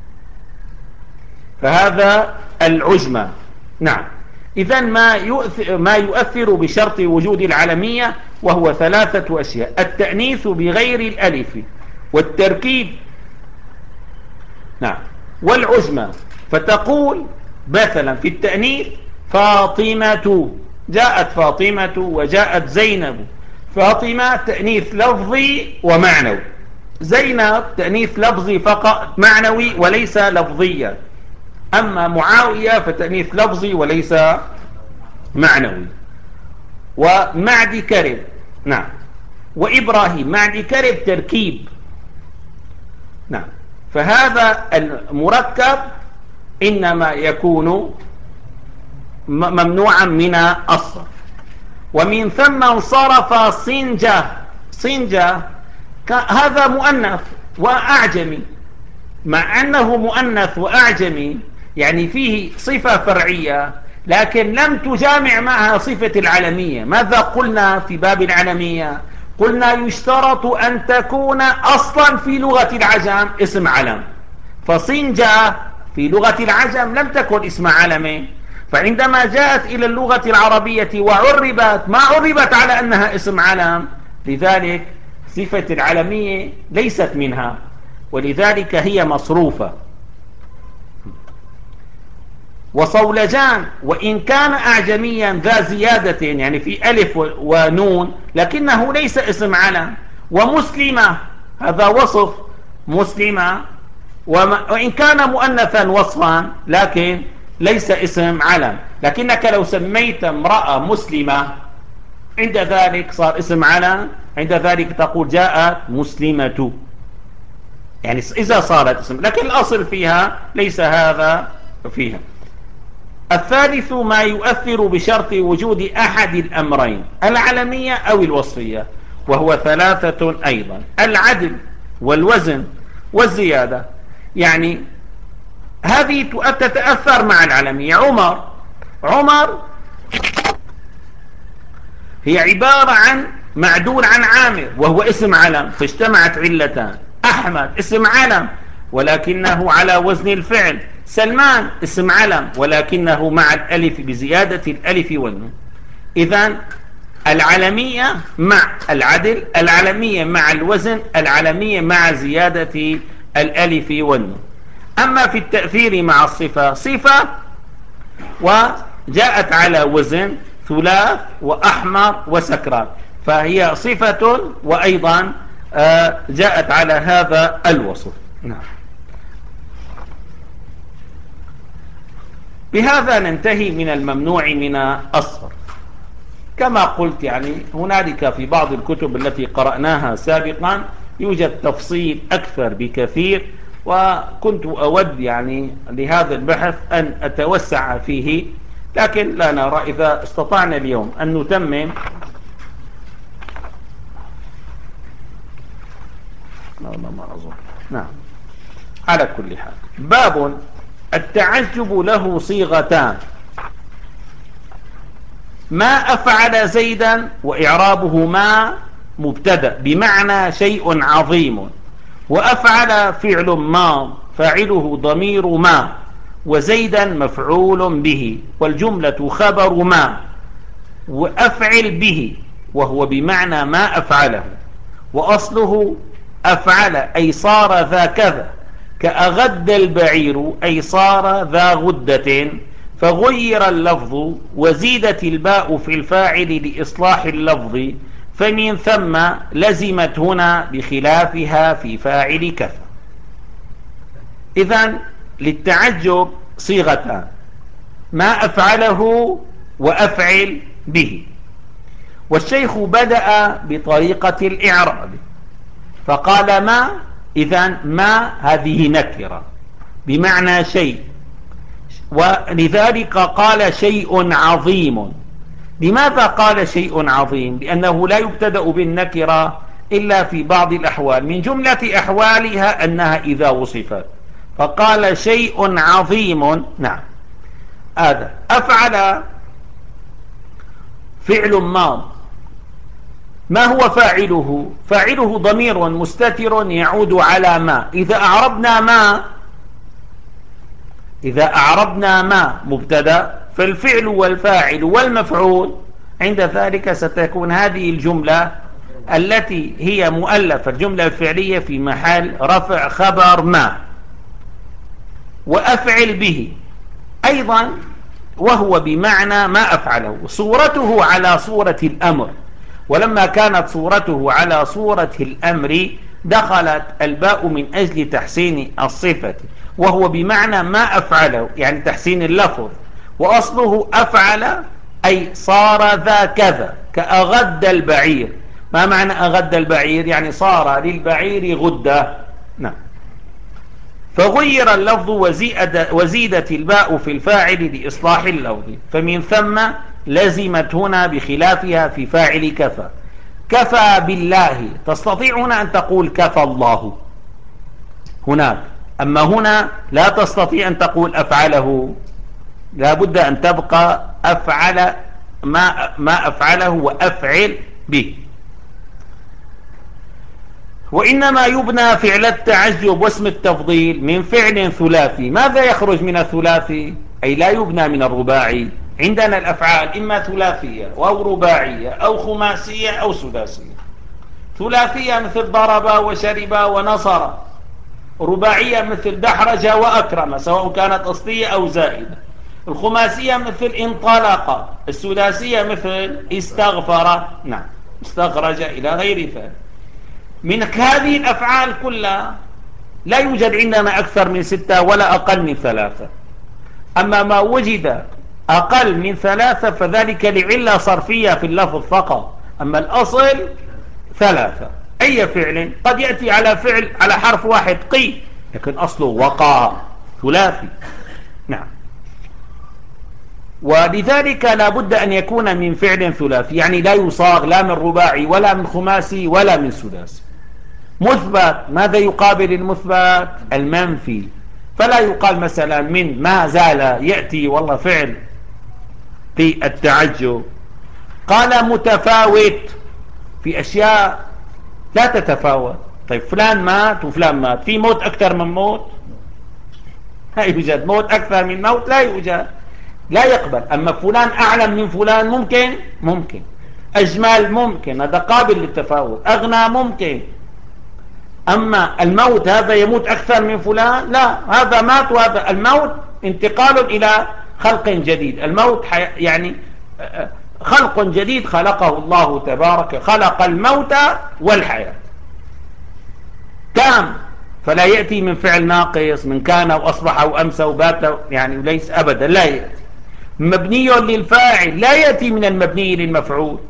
فهذا العجمة. نعم. إذن ما يؤثر, ما يؤثر بشرط وجود العلمية وهو ثلاثة أشياء: التأنيث بغير الألف، والتركيب، نعم، والعجمة. فتقول مثلا في التأنيث فاطمة، جاءت فاطمة وجاءت زينب. فاطمة تأنيث لفظي ومعنوي، زينب تأنيث لفظي فقط معنوي وليس لفظيا، أما معاوية فتأنيث لفظي وليس معنوي. ومعد كرب، نعم، وإبراهيم معد كرب تركيب، نعم. فهذا المركب إنما يكون ممنوعا من الصرف. ومن ثم انصرف صنجة. صنجة هذا مؤنث وأعجمي، مع أنه مؤنث وأعجمي يعني فيه صفة فرعية، لكن لم تجامع معها صفة العلمية. ماذا قلنا في باب العلمية؟ قلنا يشترط أن تكون أصلا في لغة العجم اسم علم، فصنجة في لغة العجم لم تكن اسم علم، فعندما جاءت إلى اللغة العربية وعربت ما عربت على أنها اسم علم، لذلك صفة العلمية ليست منها، ولذلك هي مصروفة. وصولجان وإن كان أعجميا ذا زيادة يعني في ألف ونون لكنه ليس اسم علم. ومسلمة هذا وصف مسلمة، وإن كان مؤنثا وصفا لكن ليس اسم علم. لكنك لو سميت امرأة مسلمة عند ذلك صار اسم علم، عند ذلك تقول جاءت مسلمة، يعني إذا صارت اسم، لكن الأصل فيها ليس هذا فيها. الثالث ما يؤثر بشرط وجود أحد الأمرين، العلمية أو الوصفية، وهو ثلاثة أيضا: العدل والوزن والزيادة. يعني هذه تتأثر مع العلمية. عمر عمر هي عبارة عن معدول عن عامر وهو اسم علم، فاجتمعت علتان. أحمد اسم علم ولكنه على وزن الفعل. سلمان اسم علم ولكنه مع الألف بزيادة الألف والنون. إذن العلمية مع العدل، العلمية مع الوزن، العلمية مع زيادة الألف والنون. أما في التأثير مع الصفة، صفة وجاءت على وزن ثلاث وأحمر وسكران، فهي صفة وأيضا جاءت على هذا الوصف. نعم. بهذا ننتهي من الممنوع من الصرف. كما قلت يعني هنالك في بعض الكتب التي قرأناها سابقا يوجد تفصيل أكثر بكثير، وكنت أود يعني لهذا البحث أن أتوسع فيه، لكن لا نرى إذا استطعنا اليوم أن نتمم. لا ما أظن. نعم. على كل حال، باب التعجب له صيغتان: ما أفعل زيدا وإعرابه ما مبتدأ بمعنى شيء عظيم، وأفعل فعل ما فاعله ضمير ما، وزيدا مفعول به والجملة خبر ما، وأفعل به وهو بمعنى ما أفعله، وأصله أفعل أي صار ذا كذا، كأغد البعير أي صار ذا غدة، فغير اللفظ وزيدت الباء في الفاعل لإصلاح اللفظ، فمن ثم لزمت هنا بخلافها في فاعل كفى. إذن للتعجب صيغتان: ما أفعله وأفعل به. والشيخ بدأ بطريقة الإعراب فقال ما، إذن ما هذه نكرة بمعنى شيء، ولذلك قال شيء عظيم. لماذا قال شيء عظيم؟ لأنه لا يبتدأ بالنكرة إلا في بعض الأحوال، من جملة أحوالها أنها إذا وصفت، فقال شيء عظيم. نعم. هذا أفعل فعل ماض، ما هو فاعله؟ فاعله ضمير مستتر يعود على ما. إذا أعربنا ما إذا أعربنا ما مبتدأ، فالفعل والفاعل والمفعول عند ذلك ستكون هذه الجملة التي هي مؤلفة، الجملة الفعلية في محل رفع خبر ما. وأفعل به أيضا وهو بمعنى ما أفعله، صورته على صورة الأمر، ولما كانت صورته على صورة الأمر دخلت الباء من أجل تحسين الصفة، وهو بمعنى ما أفعله يعني تحسين اللفظ، وأصله أفعل أي صار ذا كذا، كأغد البعير. ما معنى أغد البعير؟ يعني صار للبعير غدة. نعم. فغير اللفظ وزيد وزيدت الباء في الفاعل لإصلاح اللفظ، فمن ثم لزمت هنا بخلافها في فاعل كفى. كفى بالله، تستطيع هنا أن تقول كفى الله هناك، أما هنا لا تستطيع أن تقول أفعله، لا بد أن تبقى أفعل ما, ما أفعله وأفعل به. وإنما يبنى فعل التعجب واسم التفضيل من فعل ثلاثي. ماذا يخرج من الثلاثي؟ أي لا يبنى من الرباعي. عندنا الأفعال إما ثلاثية أو رباعية أو خماسية أو سداسية. ثلاثية مثل ضرب وشرب ونصر، رباعية مثل دحرج وأكرم سواء كانت أصلية أو زائدة، الخماسية مثل انطلق، السداسية مثل استغفر، نعم، استخرج إلى غير ذلك. من هذه الأفعال كلها لا يوجد عندنا أكثر من ستة ولا أقل من ثلاثة، أما ما وجد أقل من ثلاثة فذلك لعلة صرفية في اللفظ فقط، أما الأصل ثلاثة. أي فعل قد يأتي على فعل على حرف واحد قي، لكن أصله وقع ثلاثي. نعم. ولذلك لا بد أن يكون من فعل ثلاثي، يعني لا يصاغ لا من رباعي ولا من خماسي ولا من سداسي. مثبت، ماذا يقابل المثبت؟ المنفي. فلا يقال مثلا من ما زال يأتي والله فعل في التعجب. قال متفاوت في أشياء لا تتفاوت. طيب فلان مات وفلان مات، في موت أكثر من موت؟ لا يوجد. موت أكثر من موت لا يوجد، لا يقبل. أما فلان أعلم من فلان ممكن ممكن أجمل ممكن، هذا قابل للتفاوت. أغنى ممكن. أما الموت هذا يموت أكثر من فلان، لا، هذا مات وهذا الموت انتقال إلى خلق جديد. الموت يعني خلق جديد خلقه الله تبارك، خلق الموت والحياة تام، فلا يأتي من فعل ناقص من كان وأصبح وأمسى وبات، يعني ليس أبدا، لا يأتي. مبني للفاعل لا يأتي من المبني للمفعول،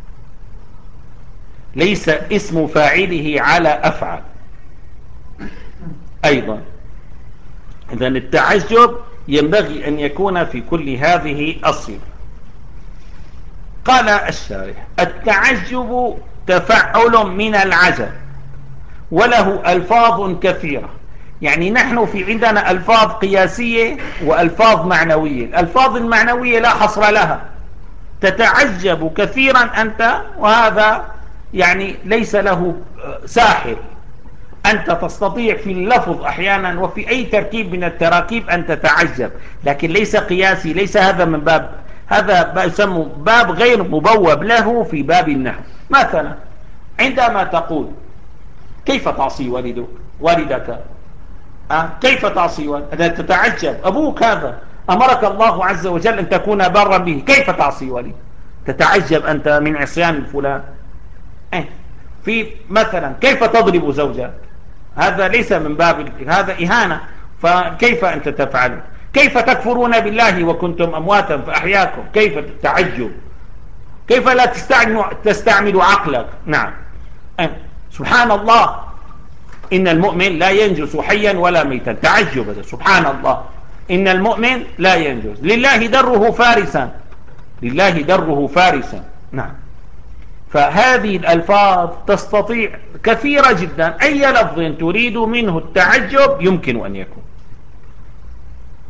ليس اسم فاعله على أفعل أيضا. إذن التعجب ينبغي أن يكون في كل هذه الصفة. قال الشارح: التعجب تفعل من العجب وله ألفاظ كثيرة. يعني نحن في عندنا ألفاظ قياسية وألفاظ معنوية. الألفاظ المعنوية لا حصر لها، تتعجب كثيرا أنت، وهذا يعني ليس له ساحر. أنت تستطيع في اللفظ أحيانا وفي أي تركيب من التراكيب أن تتعجب، لكن ليس قياسي، ليس هذا من باب، هذا يسمى باب غير مبوب له في باب النحو. مثلا عندما تقول كيف تعصي والدك والدك أه؟ كيف تعصي والدك؟ تتعجب، أبوك هذا أمرك الله عز وجل أن تكون برا به، كيف تعصي والدك؟ تتعجب أنت من عصيان فلان. أه؟ في مثلا كيف تضرب زوجك؟ هذا ليس من باب، هذا إهانة، فكيف أنت تفعل؟ كيف تكفرون بالله وكنتم أمواتا فأحياكم؟ كيف تعجب؟ كيف لا تستعمل, تستعمل عقلك؟ نعم. أه. سبحان الله، إن المؤمن لا ينجس حيا ولا ميتا، تعجب. سبحان الله، إن المؤمن لا ينجس، لله دره فارسا، لله دره فارسا. نعم. فهذه الألفاظ تستطيع كثيرة جدا، أي لفظ تريد منه التعجب يمكن أن يكون.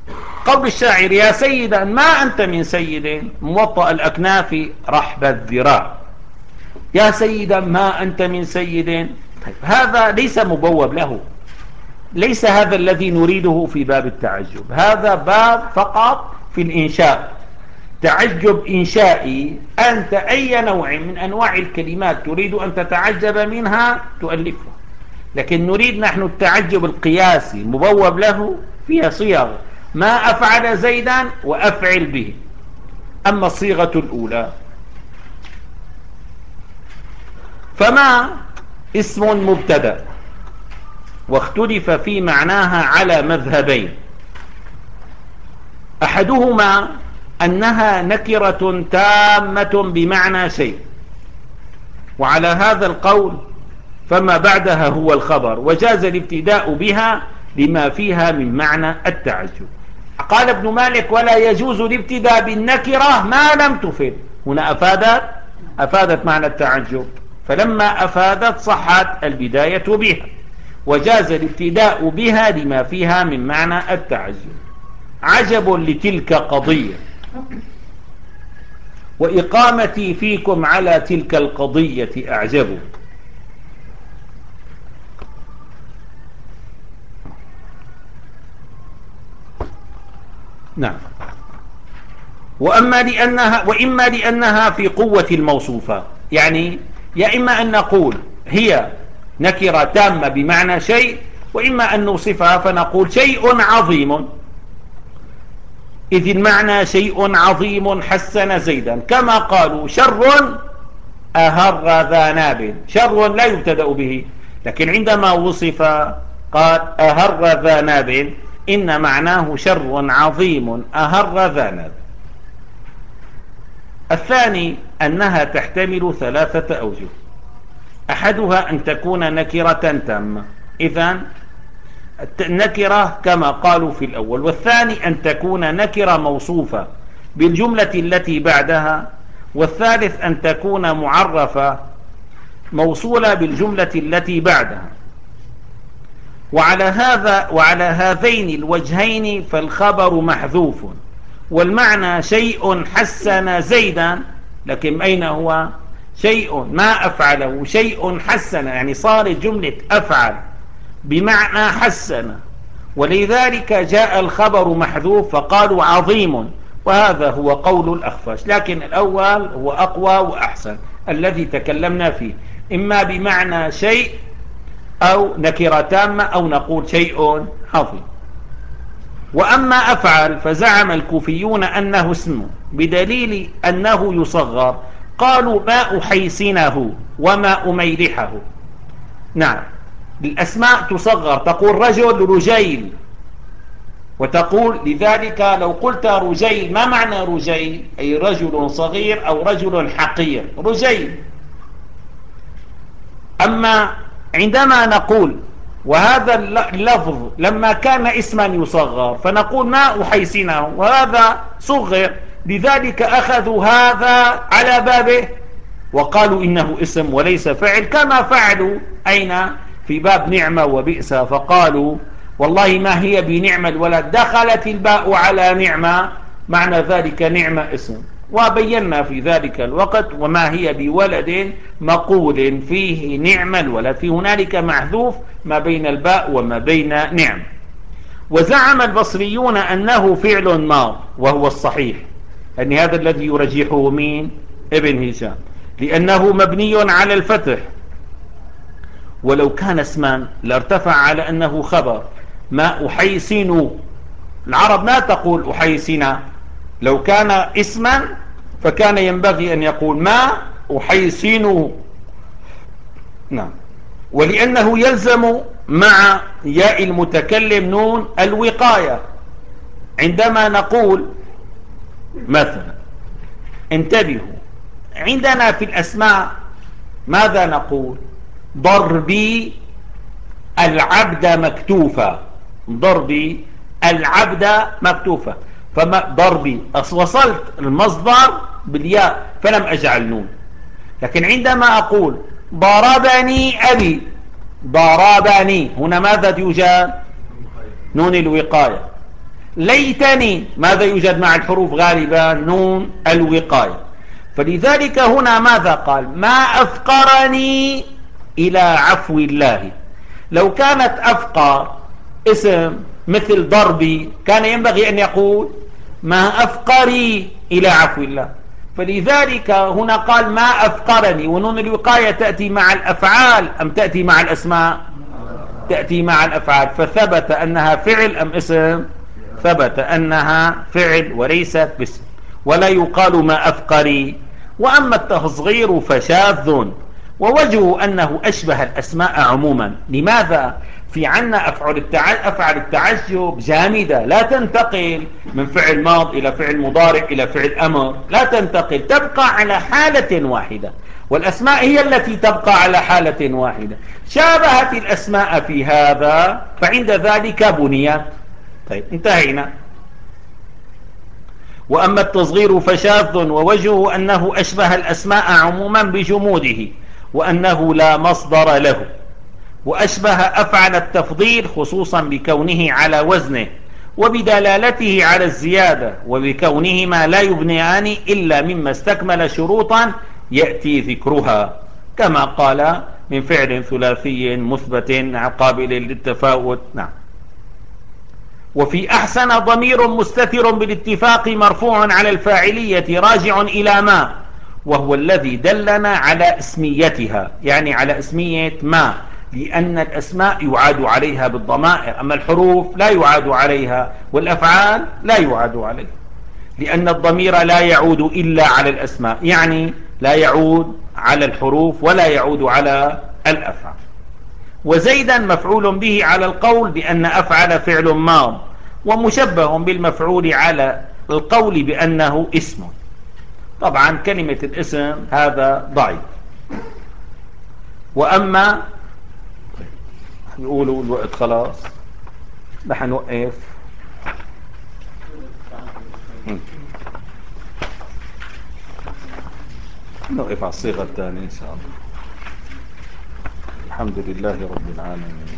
قول الشاعر يا سيدا ما أنت من سيد موطأ الأكناف رحب الذراع، يا سيدا ما أنت من سيد. طيب هذا ليس مبوب له، ليس هذا الذي نريده في باب التعجب، هذا باب فقط في الإنشاء، تعجب إنشائي. أنت أي نوع من أنواع الكلمات تريد أن تتعجب منها تؤلفها، لكن نريد نحن التعجب القياسي مبوب له فيها صيغ، ما أفعل زيدا وأفعل به. أما الصيغة الأولى فما اسم مبتدأ واختلف في معناها على مذهبين، أحدهما أنها نكرة تامة بمعنى شيء، وعلى هذا القول فما بعدها هو الخبر، وجاز الابتداء بها لما فيها من معنى التعجب. قال ابن مالك ولا يجوز الابتداء بالنكرة ما لم تفد. هنا أفادت أفادت معنى التعجب، فلما أفادت صحت البداية بها، وجاز الابتداء بها لما فيها من معنى التعجب. عجب لتلك قضية وإقامتي فيكم على تلك القضية أعجب. نعم. وأما لأنها وإما لأنها في قوة الموصوفة، يعني يا إما أن نقول هي نكرة تامة بمعنى شيء، وإما أن نوصفها فنقول شيء عظيم، إذ المعنى شيء عظيم حسن زيدا، كما قالوا شر أهر ذا ناب، شر لا يبتدأ به، لكن عندما وصف قال أهر ذا ناب إن معناه شر عظيم أهر ذا ناب. الثاني أنها تحتمل ثلاثة أوجه، أحدها أن تكون نكرة تامة، إذن النكرة كما قالوا في الأول، والثاني أن تكون نكرة موصوفة بالجملة التي بعدها، والثالث أن تكون معرفة موصولة بالجملة التي بعدها. وعلى هذا وعلى هذين الوجهين فالخبر محذوف، والمعنى شيء حسن زيدا، لكن أين هو شيء ما أفعله شيء حسن، يعني صارت جملة أفعل بمعنى حسن، ولذلك جاء الخبر محذوف فقالوا عظيم، وهذا هو قول الأخفش، لكن الأول هو أقوى وأحسن الذي تكلمنا فيه، إما بمعنى شيء أو نكرة تامة أو نقول شيء عظيم. وأما أفعل فزعم الكوفيون أنه اسم بدليل أنه يصغر، قالوا ما أحيسنه وما أميلحه. نعم، الأسماء تصغر، تقول رجل رجيل، وتقول لذلك لو قلت رجيل ما معنى رجيل؟ أي رجل صغير أو رجل حقير، رجيل. أما عندما نقول وهذا اللفظ لما كان اسما يصغر فنقول ما أحيسنه، وهذا صغر، لذلك أخذوا هذا على بابه وقالوا إنه اسم وليس فعل، كما فعلوا أين في باب نعمة وبئس، فقالوا والله ما هي بنعمة الولد، دخلت الباء على نعمة، معنى ذلك نعمة اسم، وبينا في ذلك الوقت وما هي بولد مقول فيه نعم الولد، في هنالك محذوف ما بين الباء وما بين نعم. وزعم البصريون أنه فعل ماض، وهو الصحيح، أن هذا الذي يرجحه مين؟ ابن هشام، لأنه مبني على الفتح، ولو كان اسما لارتفع على أنه خبر. ما أحيسن، العرب ما تقول أحيسن، لو كان اسما فكان ينبغي أن يقول ما أحيسن. نعم. ولأنه يلزم مع ياء المتكلم نون الوقاية، عندما نقول مثلا انتبهوا، عندنا في الأسماء ماذا نقول؟ ضربي العبد مكتوفا، ضربي العبد مكتوفا، فما ضربي وصلت المصدر بالياء فلم أجعل نون، لكن عندما أقول ضربني أبي، ضربني، هنا ماذا يوجد؟ نون الوقاية، ليتني ماذا يوجد مع الحروف غالبا؟ نون الوقاية. فلذلك هنا ماذا قال؟ ما أفقرني إلى عفو الله. لو كانت أفقر اسم مثل ضربي كان ينبغي أن يقول ما أفقري إلى عفو الله. فلذلك هنا قال ما أفقرني، ونون الوقاية تأتي مع الأفعال أم تأتي مع الأسماء؟ تأتي مع الأفعال. فثبت أنها فعل أم اسم؟ ثبت أنها فعل وليست باسم. ولا يقال ما أفقري. وأما التصغير فشاذ، ووجهه أنه أشبه الأسماء عموما. لماذا؟ في عنا أفعل التعجب, أفعل التعجب جامدة لا تنتقل من فعل ماض إلى فعل مضارع إلى فعل أمر، لا تنتقل، تبقى على حالة واحدة. والأسماء هي التي تبقى على حالة واحدة. شابهت الأسماء في هذا فعند ذلك بنيت. طيب انتهينا. وأما التصغير فشاذ، ووجهه أنه أشبه الأسماء عموما بجموده، وأنه لا مصدر له. وأشبه أفعل التفضيل خصوصا بكونه على وزنه، وبدلالته على الزيادة، وبكونهما لا يبنيان إلا مما استكمل شروطا يأتي ذكرها، كما قال من فعل ثلاثي مثبت قابل للتفاوت. نعم. وفي أحسن ضمير مستتر بالاتفاق مرفوع على الفاعلية راجع إلى ما، وهو الذي دلنا على اسميتها، يعني على اسمية ما، لأن الأسماء يعاد عليها بالضمائر، أما الحروف لا يعاد عليها، والأفعال لا يعاد عليها، لأن الضمير لا يعود إلا على الأسماء، يعني لا يعود على الحروف ولا يعود على الأفعال. وزيدا مفعول به على القول بأن أفعل فعل ماض، ومشبه بالمفعول على القول بأنه اسم. طبعا كلمة الاسم هذا ضعيف. وأما يقولوا الوقت خلاص رح نوقف. نوقف على الصيغة الثانية إن شاء الله. الحمد لله رب العالمين.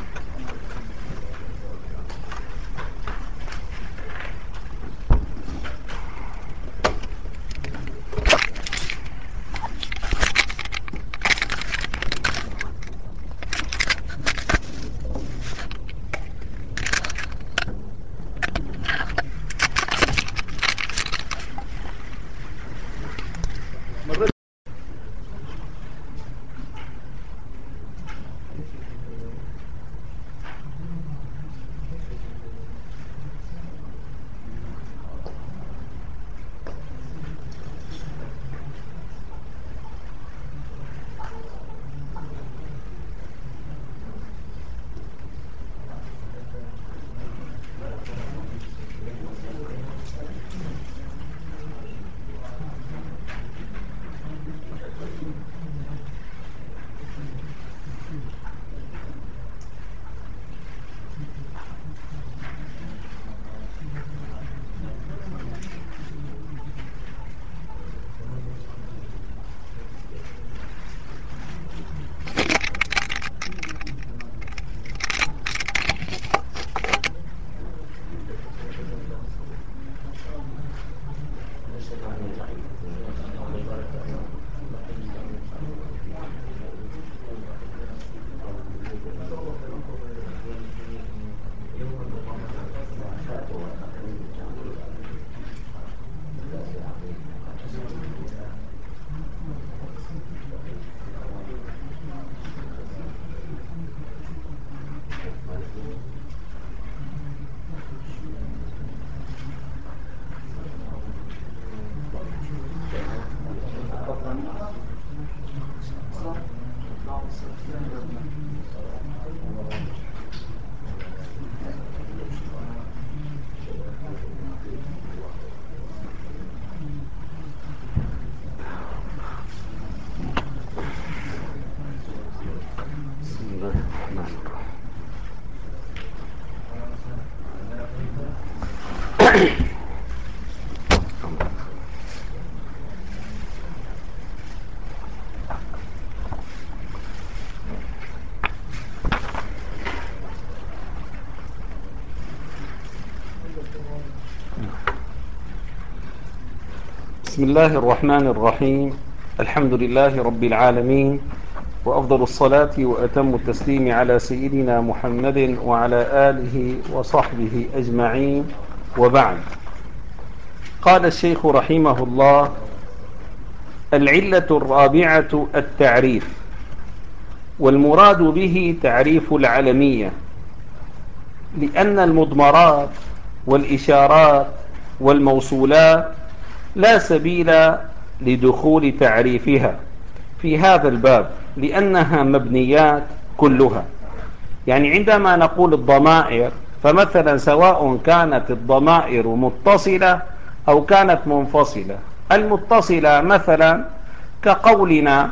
بسم الله الرحمن الرحيم. الحمد لله رب العالمين، وأفضل الصلاة وأتم التسليم على سيدنا محمد وعلى آله وصحبه أجمعين، وبعد. قال الشيخ رحمه الله: العلة الرابعة التعريف، والمراد به تعريف العلمية، لأن المضمرات والإشارات والموصولات لا سبيل لدخول تعريفها في هذا الباب، لأنها مبنيات كلها. يعني عندما نقول الضمائر، فمثلا سواء كانت الضمائر متصلة أو كانت منفصلة. المتصلة مثلا كقولنا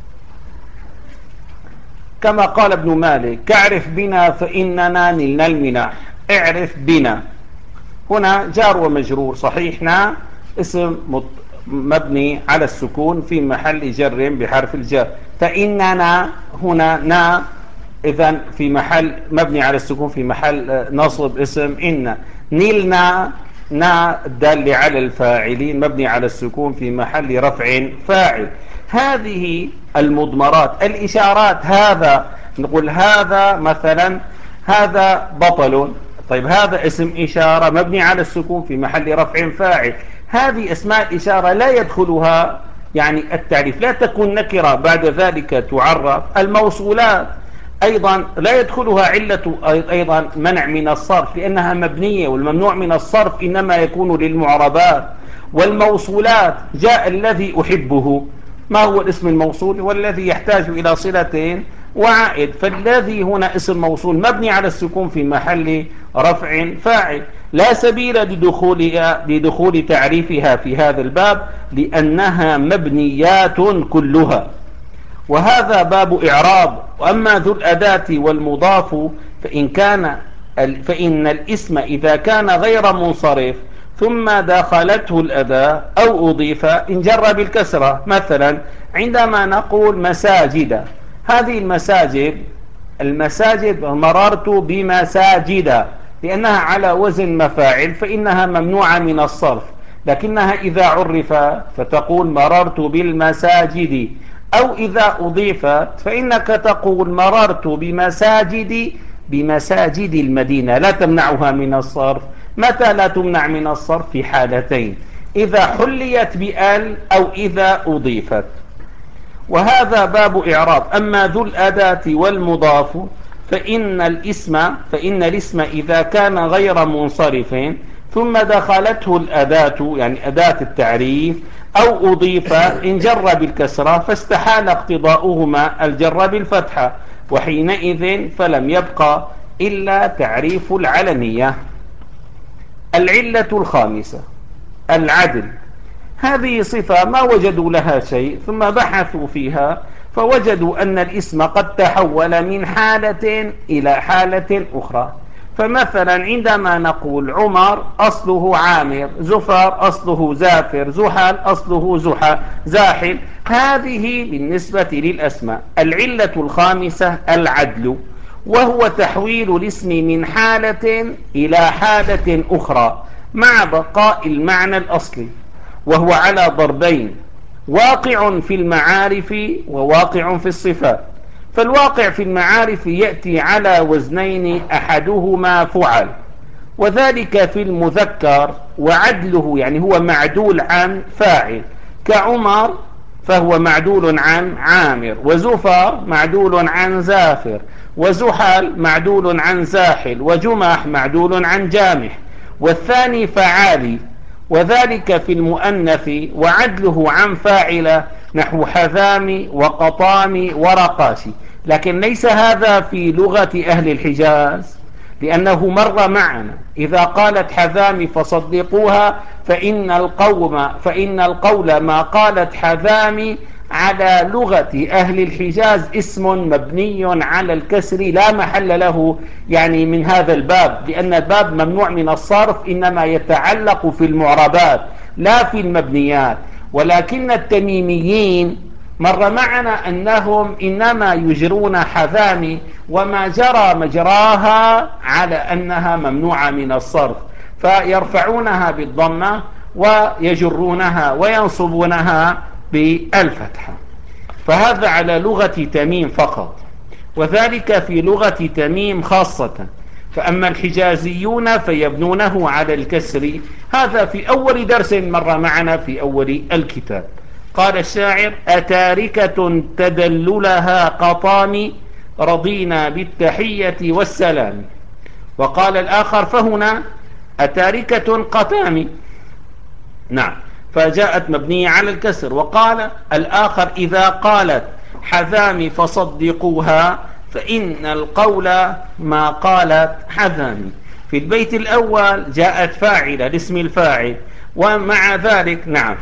كما قال ابن مالك: اعرف بنا فإننا نلنا المنح. اعرف بنا هنا جار ومجرور، صحيحنا اسم مبني على السكون في محل جر بحرف الجر. فإننا هنا نا، إذن في محل مبني على السكون في محل نصب اسم إن. نلنا نا الدال على الفاعلين مبني على السكون في محل رفع فاعل. هذه المضمرات. الإشارات، هذا نقول هذا مثلا هذا بطل، طيب هذا اسم إشارة مبني على السكون في محل رفع فاعل. هذه اسماء الإشارة لا يدخلها يعني التعريف، لا تكون نكرة بعد ذلك تعرف. الموصولات أيضا لا يدخلها علة أيضا منع من الصرف، لأنها مبنية، والممنوع من الصرف إنما يكون للمعربات. والموصولات جاء الذي أحبه، ما هو الاسم الموصول؟ والذي يحتاج إلى صلتين وعائد. فالذي هنا اسم موصول مبني على السكون في محل رفع فاعل، لا سبيل لدخولها لدخول تعريفها في هذا الباب، لأنها مبنيات كلها. وهذا باب إعراب. وأما ذو الأداة والمضاف فإن كان فإن الاسم إذا كان غير منصرف ثم دخلته الأداة أو أضيف انجر بالكسرة. مثلا عندما نقول مساجد، هذه المساجد المساجد مررت بمساجد، لأنها على وزن مفاعل فإنها ممنوعة من الصرف. لكنها إذا عرف فتقول مررت بالمساجد. أو إذا أضيفت فإنك تقول مررت بمساجد بمساجد المدينة، لا تمنعها من الصرف. متى لا تمنع من الصرف؟ في حالتين: إذا حليت بأل أو إذا أضيفت. وهذا باب إعراب. أما ذو الأداة والمضاف فإن الاسم فإن الاسم إذا كان غير منصرف ثم دخلته الأداة يعني أداة التعريف أو أضيف انجر بالكسرة، فاستحال اقتضاؤهما الجر بالفتحة، وحينئذ فلم يبقى إلا تعريف العلمية. العلة الخامسة العدل. هذه صفة ما وجدوا لها شيء، ثم بحثوا فيها فوجدوا أن الاسم قد تحول من حالة إلى حالة أخرى. فمثلا عندما نقول عمر أصله عامر، زفر أصله زافر، زحل أصله زحى زاحل. هذه بالنسبة للأسماء. العلة الخامسة العدل، وهو تحويل الاسم من حالة إلى حالة أخرى مع بقاء المعنى الأصلي، وهو على ضربين: واقع في المعارف وواقع في الصفات. فالواقع في المعارف يأتي على وزنين أحدهما فعل، وذلك في المذكر، وعدله يعني هو معدول عن فاعل، كعمر فهو معدول عن عامر، وزفر معدول عن زافر، وزحل معدول عن زاحل، وجمح معدول عن جامح. والثاني فعالي، وذلك في المؤنث، وعدله عن فاعل، نحو حذام وقطام ورقاش. لكن ليس هذا في لغة أهل الحجاز، لأنه مر معنا: إذا قالت حذام فصدقوها فإن القوم فإن القول ما قالت حذام على لغة أهل الحجاز اسم مبني على الكسر لا محل له يعني من هذا الباب، لأن الباب ممنوع من الصرف، إنما يتعلق في المعربات لا في المبنيات. ولكن التميميين مر معنا أنهم إنما يجرون حذامي وما جرى مجراها على أنها ممنوعة من الصرف. فيرفعونها بالضمة ويجرونها وينصبونها بالفتحة. فهذا على لغة تميم فقط، وذلك في لغة تميم خاصة. فأما الحجازيون فيبنونه على الكسر. هذا في أول درس مر معنا في أول الكتاب. قال الشاعر: أتاركة تدللها قطام، رضينا بالتحية والسلام. وقال الآخر: فهنا أتاركة قتام، نعم، فجاءت مبنية على الكسر. وقال الآخر: إذا قالت حذام فصدقوها، فإن القول ما قالت حذام. في البيت الأول جاءت فاعلة لاسم الفاعل، ومع ذلك نعم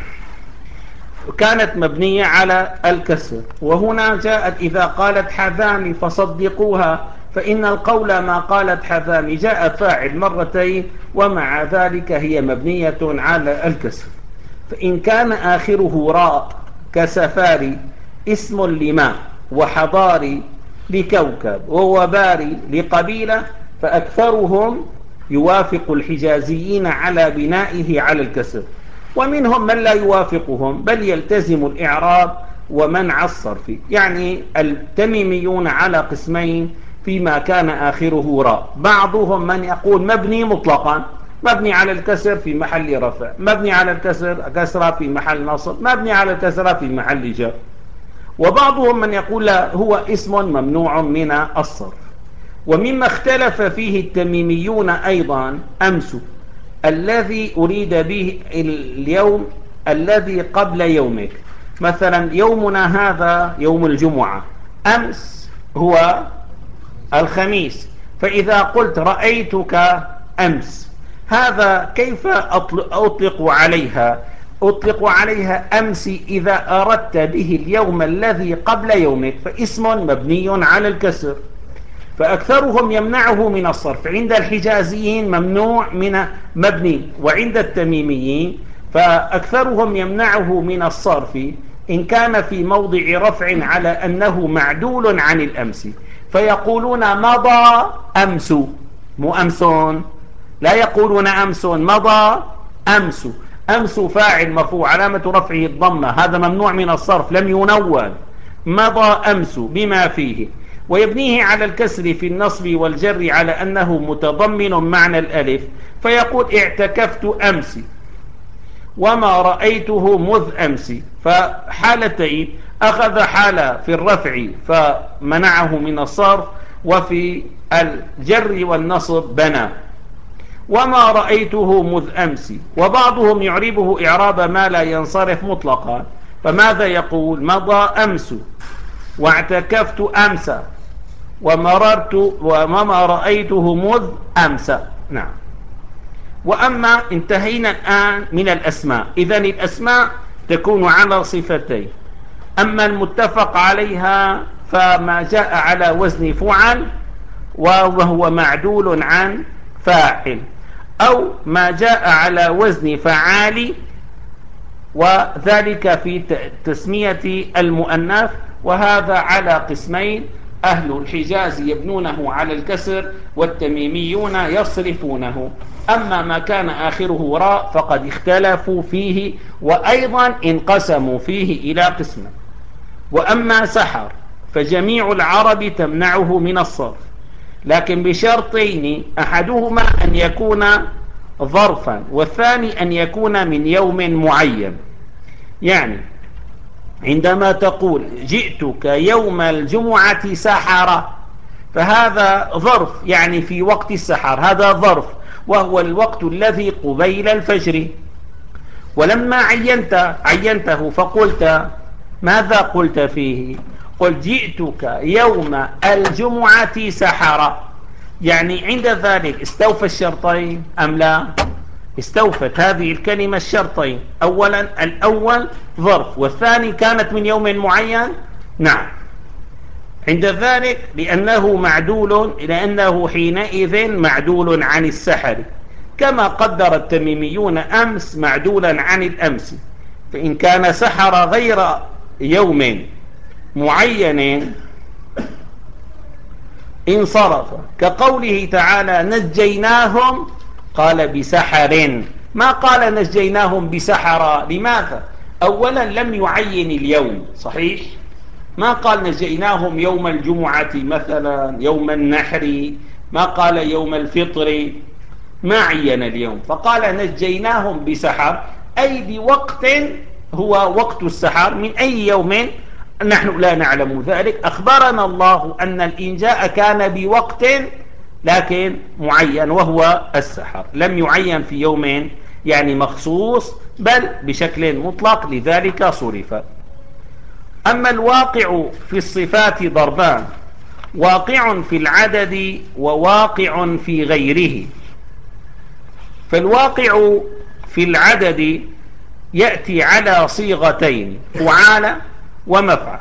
كانت مبنية على الكسر. وهنا جاءت إذا قالت حذام فصدقوها، فإن القول ما قالت حذام، جاء فاعل مرتين، ومع ذلك هي مبنية على الكسر. فإن كان آخره راء كسفاري اسم لماء، وحضاري لكوكب، ووباري لقبيلة، فأكثرهم يوافق الحجازيين على بنائه على الكسر، ومنهم من لا يوافقهم بل يلتزم الإعراب ومنع الصرف. يعني التميميون على قسمين فيما كان آخره راء. بعضهم من يقول مبني مطلقا، مبني على الكسر في محل رفع، مبني على الكسر كسرة في محل نصب، مبني على الكسرة في محل جر. وبعضهم من يقول لا، هو اسم ممنوع من الصرف. ومما اختلف فيه التميميون أيضا أمس، الذي أريد به اليوم الذي قبل يومك. مثلا يومنا هذا يوم الجمعة، أمس هو الخميس. فإذا قلت رأيتك أمس، هذا كيف أطلق عليها؟ أطلق عليها أمس إذا أردت به اليوم الذي قبل يومك، فاسم مبني على الكسر. فأكثرهم يمنعه من الصرف. عند الحجازيين ممنوع من مبني، وعند التميميين فأكثرهم يمنعه من الصرف إن كان في موضع رفع على أنه معدول عن الأمس، فيقولون مضى أمس، مو أمسون، لا يقولون أمس، مضى أمس. أمس فاعل مرفوع علامة رفعه الضمة، هذا ممنوع من الصرف، لم ينون. مضى أمس بما فيه. ويبنيه على الكسر في النصب والجر على أنه متضمن معنى الألف، فيقول اعتكفت أمس وما رأيته مذ أمس. فحالتين، أخذ حالة في الرفع فمنعه من الصرف، وفي الجر والنصب بنى. وما رأيته مذ أمس. وبعضهم يعربه إعراب ما لا ينصرف مطلقا، فماذا يقول؟ مضى أمس، واعتكفت أمس، ومررت وما رأيته مذ أمس. نعم. وأما انتهينا الآن من الأسماء. إذن الأسماء تكون على صفتين: أما المتفق عليها فما جاء على وزن فعل وهو معدول عن فاعل، أو ما جاء على وزن فعال، وذلك في تسمية المؤنث. وهذا على قسمين: أهل الحجاز يبنونه على الكسر، والتميميون يصرفونه. أما ما كان آخره راء فقد اختلفوا فيه، وأيضا انقسموا فيه إلى قسمين. وأما سحر فجميع العرب تمنعه من الصرف، لكن بشرطين: أحدهما أن يكون ظرفا، والثاني أن يكون من يوم معين. يعني عندما تقول جئتك يوم الجمعة سحر، فهذا ظرف، يعني في وقت السحر، هذا ظرف، وهو الوقت الذي قبيل الفجر. ولما عينت عينته فقلت، ماذا قلت فيه؟ قل جئتك يوم الجمعة سحر، يعني عند ذلك استوفى الشرطين أم لا؟ استوفت هذه الكلمة الشرطين. أولا الأول ظرف، والثاني كانت من يوم معين. نعم. عند ذلك لأنه معدول، لأنه حينئذ معدول عن السحر، كما قدر التميميون أمس معدولا عن الأمس. فإن كان سحر غير يوم معين انصرف، كقوله تعالى نجيناهم قال بسحر، ما قال نجيناهم بسحرة. لماذا؟ أولا لم يعين اليوم، صحيح؟ ما قال نجيناهم يوم الجمعة مثلا، يوم النحر، ما قال يوم الفطر، ما عين اليوم، فقال نجيناهم بسحر، أي بوقت هو وقت السحر. من أي يوم؟ نحن لا نعلم ذلك. أخبرنا الله أن الإنجاء كان بوقت لكن معين وهو السحر، لم يعين في يوم يعني مخصوص، بل بشكل مطلق، لذلك صرف. أما الواقع في الصفات ضربان: واقع في العدد وواقع في غيره. فالواقع في العدد يأتي على صيغتين: فعال ومفعل،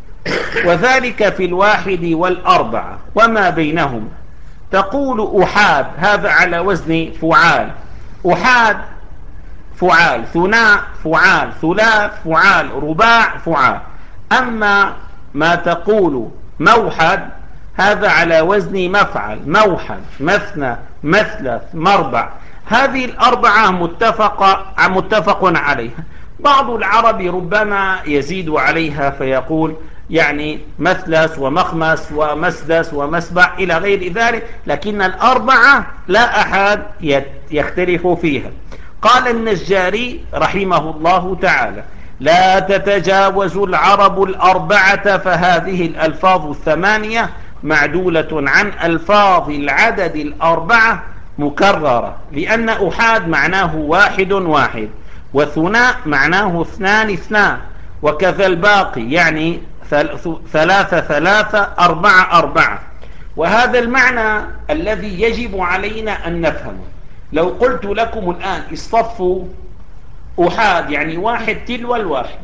وذلك في الواحد والأربعة وما بينهما. تقول أحاد، هذا على وزن فعال، أحاد فعال، ثناء فعال، ثلاث فعال، رباع فعال. أما ما تقول موحد هذا على وزن مفعل، موحد، مثنى، مثلث، مربع. هذه الأربعة متفق, متفق عليها. بعض العرب ربما يزيد عليها فيقول يعني مثلث ومخمس ومسدس ومسبع إلى غير ذلك، لكن الأربعة لا أحد يختلف فيها. قال النجاري رحمه الله تعالى: لا تتجاوز العرب الأربعة، فهذه الألفاظ الثمانية معدولة عن ألفاظ العدد الأربعة مكررة، لأن أحاد معناه واحد واحد، وثناء معناه اثنان اثنان، وكذا الباقي يعني ثلاثة ثلاثة، أربعة أربعة. وهذا المعنى الذي يجب علينا أن نفهمه. لو قلت لكم الآن اصطفوا أحاد يعني واحد تلو الواحد،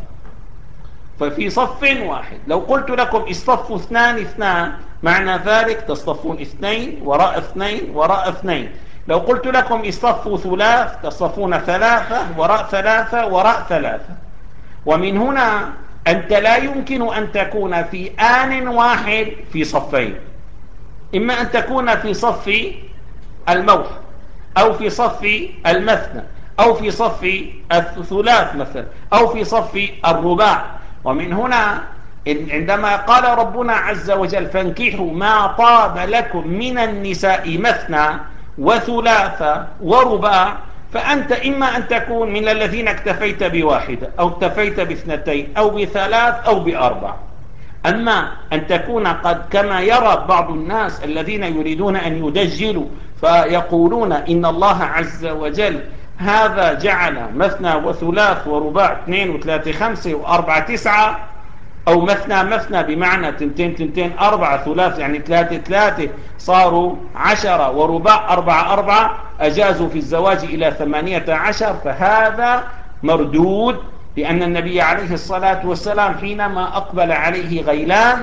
ففي صف واحد. لو قلت لكم اصطفوا اثنان اثنان، معنى ذلك تصطفون اثنين وراء اثنين وراء اثنين. لو قلت لكم اصطفوا ثلاث، تصطفون ثلاثة وراء ثلاثة وراء ثلاثة. ومن هنا أنت لا يمكن أن تكون في آن واحد في صفين، إما أن تكون في صف الموحد، أو في صف المثنى، أو في صف الثلاث مثلا، أو في صف الرباع. ومن هنا عندما قال ربنا عز وجل: فانكحوا ما طاب لكم من النساء مثنى وثلاث ورباع، فأنت إما أن تكون من الذين اكتفيت بواحدة، أو اكتفيت باثنتين، أو بثلاث، أو بأربع. أما أن تكون قد كما يرى بعض الناس الذين يريدون أن يدجلوا فيقولون إن الله عز وجل هذا جعل مثنى وثلاث ورباع اثنين وثلاثة خمسة وأربعة تسعة، أو مثنى مثنى بمعنى تنتين تنتين أربعة، ثلاث يعني ثلاثة ثلاثة صاروا عشرة، ورباع أربعة أربعة، أجازوا في الزواج إلى ثمانية عشر، فهذا مردود. لأن النبي عليه الصلاة والسلام حينما أقبل عليه غيلان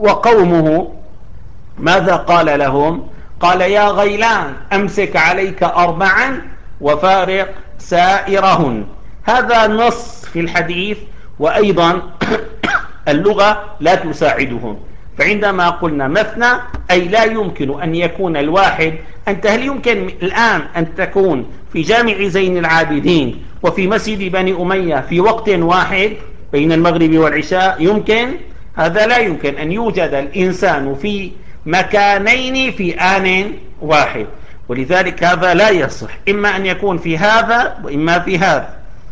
وقومه ماذا قال لهم؟ قال: يا غيلان أمسك عليك أربعا وفارق سائرهن. هذا نص في الحديث، وأيضا اللغة لا تساعدهم. فعندما قلنا مثنى أي لا يمكن أن يكون الواحد. أنت هل يمكن الآن أن تكون في جامع زين العابدين وفي مسجد بني أمية في وقت واحد بين المغرب والعشاء؟ يمكن؟ هذا لا يمكن أن يوجد الإنسان في مكانين في آن واحد، ولذلك هذا لا يصح، إما أن يكون في هذا وإما في هذا.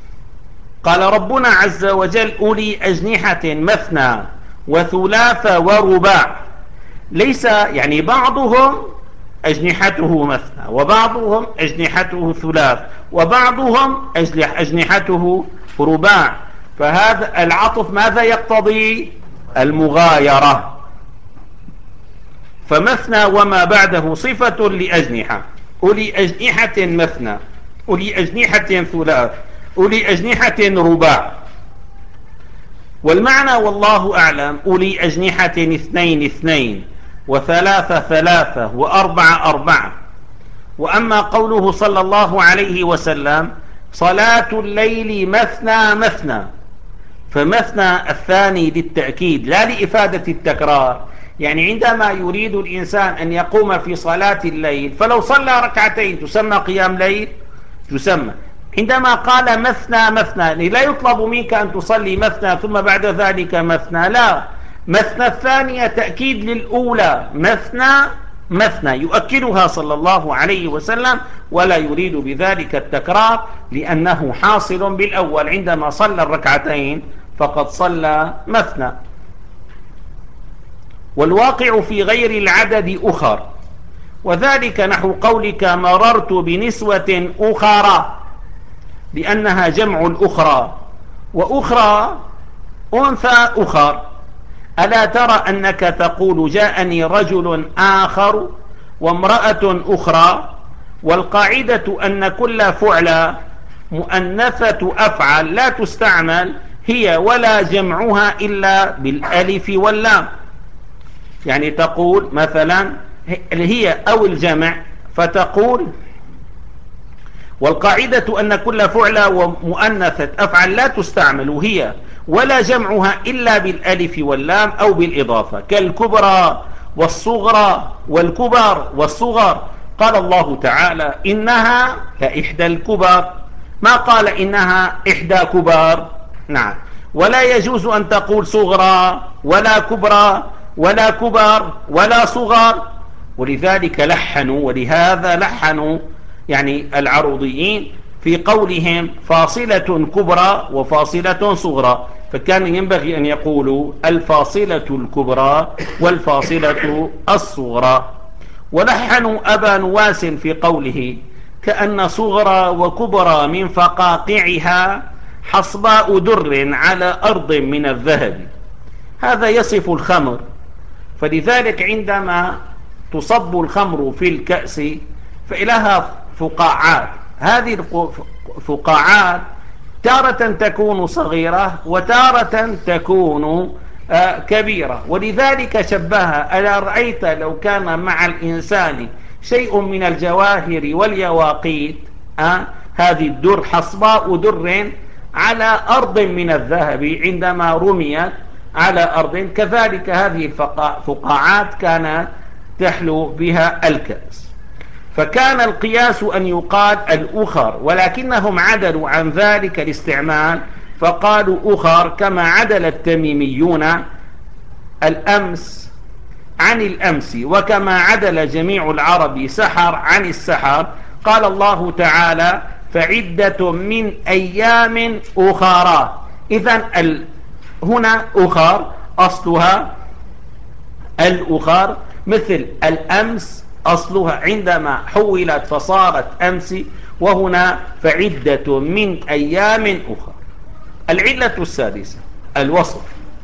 قال ربنا عز وجل: أولي أجنحة مثنى وثلاث ورباع. ليس يعني بعضهم أجنحته مثنى، وبعضهم أجنحته ثلاث، وبعضهم أجنحته رباع. فهذا العطف ماذا يقتضي؟ المغايرة. فمثنى وما بعده صفة لأجنحة: أولي أجنحة مثنى، أولي أجنحة ثلاث، أولي أجنحة رباع. والمعنى والله أعلم: أولي أجنحة اثنين اثنين، وثلاثة ثلاثة، وأربعة أربعة. وأما قوله صلى الله عليه وسلم: صلاة الليل مثنى مثنى، فمثنى الثاني للتأكيد لا لإفادة التكرار، يعني عندما يريد الإنسان أن يقوم في صلاة الليل فلو صلى ركعتين تسمى قيام ليل، تسمى. عندما قال مثنى مثنى لا يطلب منك أن تصلي مثنى ثم بعد ذلك مثنى، لا، مثنى الثانية تأكيد للأولى، مثنى مثنى يؤكدها صلى الله عليه وسلم، ولا يريد بذلك التكرار لأنه حاصل بالأول، عندما صلى الركعتين فقد صلى مثنى. والواقع في غير العدد أخر، وذلك نحو قولك مررت بنسوة أخرى، لأنها جمع الأخرى، وأخرى أنثى أخر. ألا ترى أنك تقول جاءني رجل آخر وامرأة أخرى، والقاعدة أن كل فعل مؤنثة أفعل لا تستعمل هي ولا جمعها إلا بالألف واللام. يعني تقول مثلا هي أو الجمع، فتقول والقاعدة أن كل فعل ومؤنثة أفعل لا تستعمل هي ولا جمعها إلا بالألف واللام أو بالإضافة، كالكبرى والصغرى والكبر والصغر. قال الله تعالى إنها لإحدى الكبر، ما قال إنها إحدى كبار. نعم. ولا يجوز أن تقول صغرى ولا كبرى ولا كبر ولا صغر، ولذلك لحنوا، ولهذا لحنوا يعني العروضيين في قولهم فاصلة كبرى وفاصلة صغرى، فكان ينبغي أن يقولوا الفاصلة الكبرى والفاصلة الصغرى. ولحنوا أبا نواس في قوله كأن صغرى وكبرى من فقاقعها حصباء در على أرض من الذهب. هذا يصف الخمر، فلذلك عندما تصب الخمر في الكأس فإلها فقاعات، هذه الفقاعات تارة تكون صغيرة وتارة تكون كبيرة، ولذلك شبهها. ألا رأيت لو كان مع الإنسان شيء من الجواهر واليواقيت، أه؟ هذه الدر حصباء در على أرض من الذهب عندما رميت على أرض، كذلك هذه الفقاعات كانت تحلو بها الكأس. فكان القياس أن يقال الأخر، ولكنهم عدلوا عن ذلك الاستعمال فقالوا أخر، كما عدل التميميون الأمس عن الأمس، وكما عدل جميع العرب سحر عن السحر. قال الله تعالى فعدة من أيام أخرى. إذن هنا أخر أصلها الأخر، مثل الأمس أصلها عندما حولت فصارت أمس، وهنا فعدة من أيام أخرى. العلة السادسة الوصف،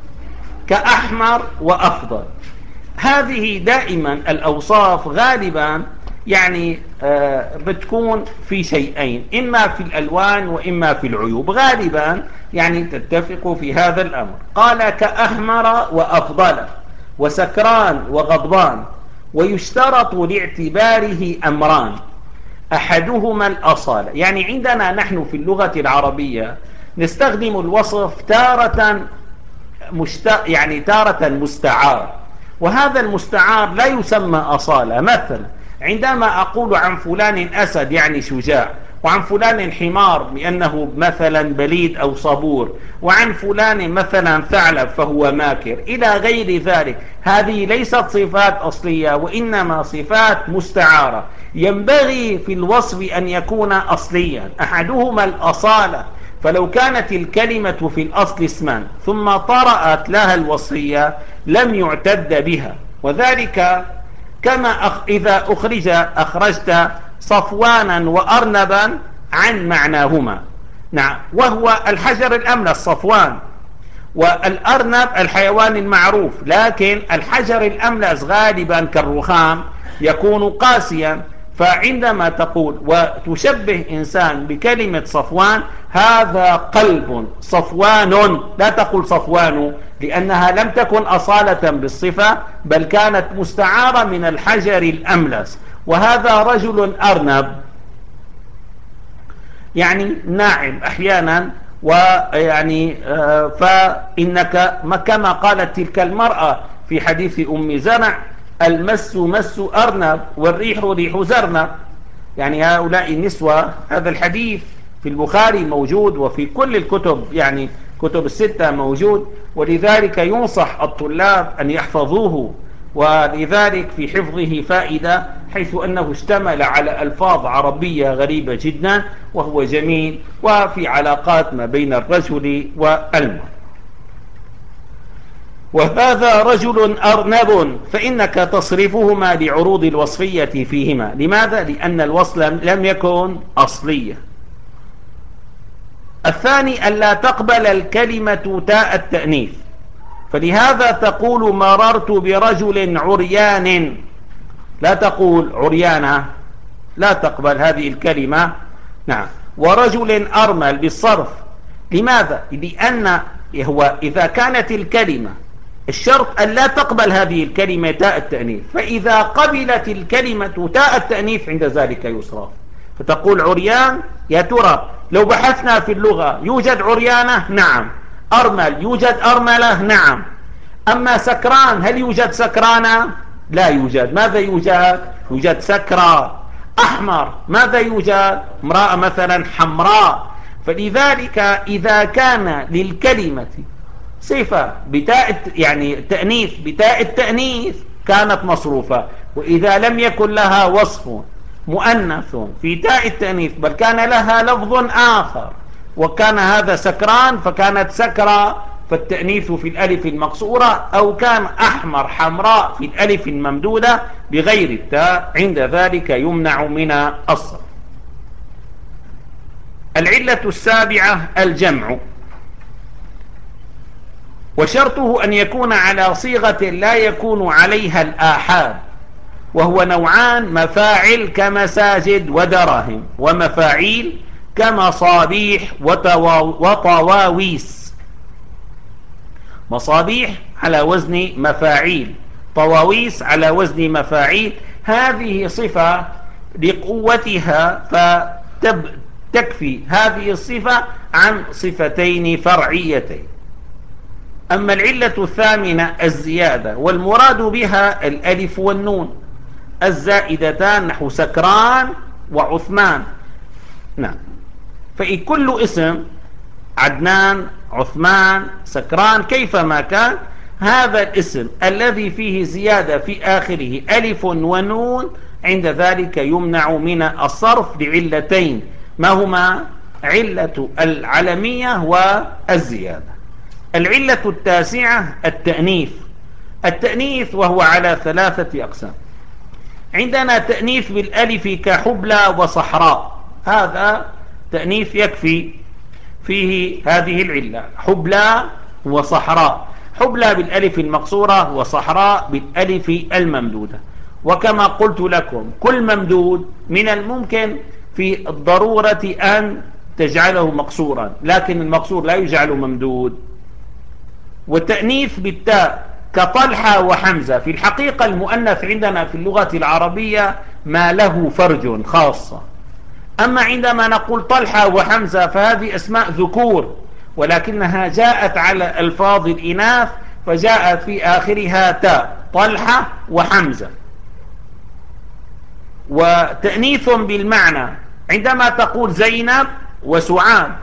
كأحمر وأفضل. هذه دائما الأوصاف غالبا يعني آه بتكون في شيئين، إما في الألوان وإما في العيوب، غالبا يعني تتفق في هذا الأمر. قال كأحمر وأفضل وسكران وغضبان. ويشترط لاعتباره أمران، أحدهما الأصالة. يعني عندنا نحن في اللغة العربية نستخدم الوصف تارة مشت... يعني تارة مستعار، وهذا المستعار لا يسمى أصالة. مثلا عندما أقول عن فلان أسد يعني شجاع، وعن فلان حمار لأنه مثلا بليد أو صبور، وعن فلان مثلا ثعلب فهو ماكر إلى غير ذلك، هذه ليست صفات أصلية وإنما صفات مستعارة. ينبغي في الوصف أن يكون أصليا، أحدهما الأصالة، فلو كانت الكلمة في الأصل اسما ثم طرأت لها الوصية لم يعتد بها. وذلك كما أخ إذا أخرج أخرجت صفوانا وأرنبا عن معناهما. نعم، وهو الحجر الأملس صفوان، والأرنب الحيوان المعروف، لكن الحجر الأملس غالبا كالرخام يكون قاسيا. فعندما تقول وتشبه إنسان بكلمة صفوان، هذا قلب صفوان، لا تقول صفوان، لأنها لم تكن أصالة بالصفة بل كانت مستعارة من الحجر الأملس. وهذا رجل أرنب يعني ناعم أحيانا، ويعني فإنك كما قالت تلك المرأة في حديث أم زرع: المس مس أرنب والريح ريح زرنب. يعني هؤلاء النسوة، هذا الحديث في البخاري موجود وفي كل الكتب، يعني كتب الستة موجود، ولذلك ينصح الطلاب أن يحفظوه. ولذلك في حفظه فائدة، حيث أنه اشتمل على ألفاظ عربية غريبة جدا، وهو جميل، وفي علاقات ما بين الرجل والمرأة. وهذا رجل أرنب، فإنك تصرفهما لعروض الوصفية فيهما. لماذا؟ لأن الوصل لم يكن أصليا. الثاني ألا تقبل الكلمة تاء التأنيث، فلهذا تقول مررت برجل عريان، لا تقول عريانة، لا تقبل هذه الكلمة. نعم. ورجل أرمل بالصرف. لماذا؟ لأن هو إذا كانت الكلمة الشرط أن لا تقبل هذه الكلمة تاء التأنيث، فإذا قبلت الكلمة تاء التأنيث عند ذلك يصرف. فتقول عريان، يا ترى لو بحثنا في اللغة يوجد عريانة؟ نعم. أرمل يوجد أرملة؟ نعم. أما سكران، هل يوجد سكرانة؟ لا يوجد. ماذا يوجد؟ يوجد سكرى. أحمر، ماذا يوجد؟ امرأة مثلا حمراء. فلذلك إذا كان للكلمة صفة بتاء، يعني تأنيث بتاء التأنيث، كانت مصروفة. وإذا لم يكن لها وصف مؤنث في تاء التأنيث، بل كان لها لفظ آخر، وكان هذا سكران، فكانت سكرى، فالتأنيث في الألف المقصورة، أو كان أحمر حمراء في الألف الممدودة بغير التاء، عند ذلك يمنع من الصرف. العلة السابعة الجمع، وشرطه أن يكون على صيغة لا يكون عليها الآحاد، وهو نوعان: مفاعل كمساجد ودراهم، ومفاعيل كمصابيح وطواويس. مصابيح على وزن مفاعيل، طواويس على وزن مفاعيل. هذه صفة لقوتها فتكفي هذه الصفة عن صفتين فرعيتين. أما العلة الثامنة الزيادة، والمراد بها الألف والنون الزائدتان، نحو سكران وعثمان. نعم. فإن كل اسم عدنان، عثمان، سكران، كيفما كان، هذا الاسم الذي فيه زيادة في آخره ألف ونون، عند ذلك يمنع من الصرف لعلتين، ما هما؟ علة العلمية والزيادة. العلة التاسعة التأنيث. التأنيث وهو على ثلاثة أقسام. عندنا تأنيث بالألف كحبلى وصحراء، هذا تأنيث يكفي فيه هذه العلة: حبلى وصحراء. حبلى بالألف المقصورة، وصحراء بالألف الممدودة. وكما قلت لكم، كل ممدود من الممكن في الضرورة أن تجعله مقصورا، لكن المقصور لا يجعل ممدود. والتأنيث بالتاء كطلحة وحمزة. في الحقيقة المؤنث عندنا في اللغة العربية ما له فرج خاصة. أما عندما نقول طلحة وحمزة فهذه أسماء ذكور، ولكنها جاءت على ألفاظ الإناث، فجاءت في آخرها تاء: طلحة وحمزة. وتأنيث بالمعنى عندما تقول زينب وسعاد.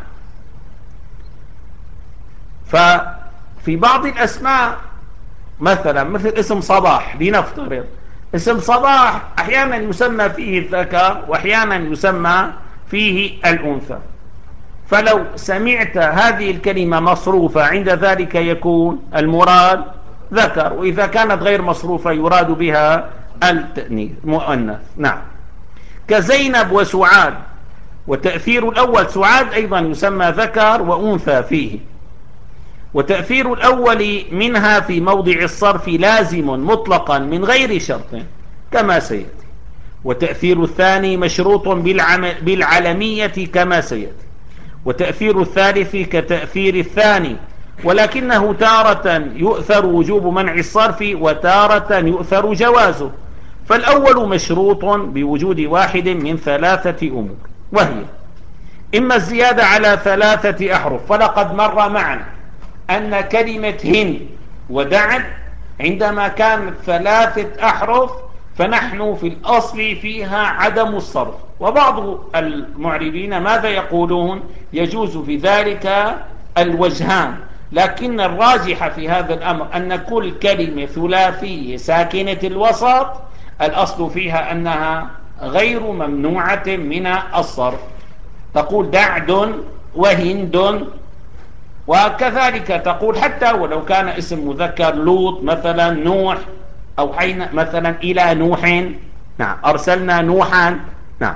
ففي بعض الأسماء، مثلا مثل اسم صباح، لنفترض اسم صباح أحيانا يسمى فيه الذكر وأحيانا يسمى فيه الأنثى. فلو سمعت هذه الكلمة مصروفة، عند ذلك يكون المراد ذكر، وإذا كانت غير مصروفة يراد بها التأنيث مؤنث. نعم. كزينب وسعاد. وتأثير الأول سعاد أيضا يسمى ذكر وأنثى فيه. وتأثير الأول منها في موضع الصرف لازم مطلقا من غير شرط كما سيأتي. وتأثير الثاني مشروط بالعلمية كما سيأتي. وتأثير الثالث كتأثير الثاني، ولكنه تارة يؤثر وجوب منع الصرف وتارة يؤثر جوازه. فالأول مشروط بوجود واحد من ثلاثة أمور، وهي: إما الزيادة على ثلاثة أحرف، فلقد مر معنا أن كلمة هند ودعد عندما كانت ثلاثة أحرف فنحن في الأصل فيها عدم الصرف. وبعض المعربين ماذا يقولون؟ يجوز في ذلك الوجهان، لكن الراجح في هذا الأمر أن كل كلمة ثلاثية ساكنة الوسط الأصل فيها أنها غير ممنوعة من الصرف. تقول دعد وهند، وكذلك تقول حتى ولو كان اسم مذكر لوط مثلا نوح، أو حين مثلا إلى نوح، نعم أرسلنا نوحا، نعم.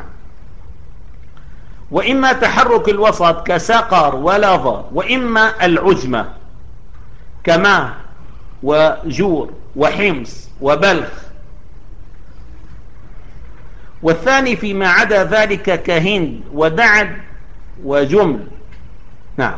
وإما تحرك الوسط كسقر ولظى، وإما العجمة كما وجور وحمص وبلخ. والثاني فيما عدا ذلك كهند ودعد وجمل، نعم.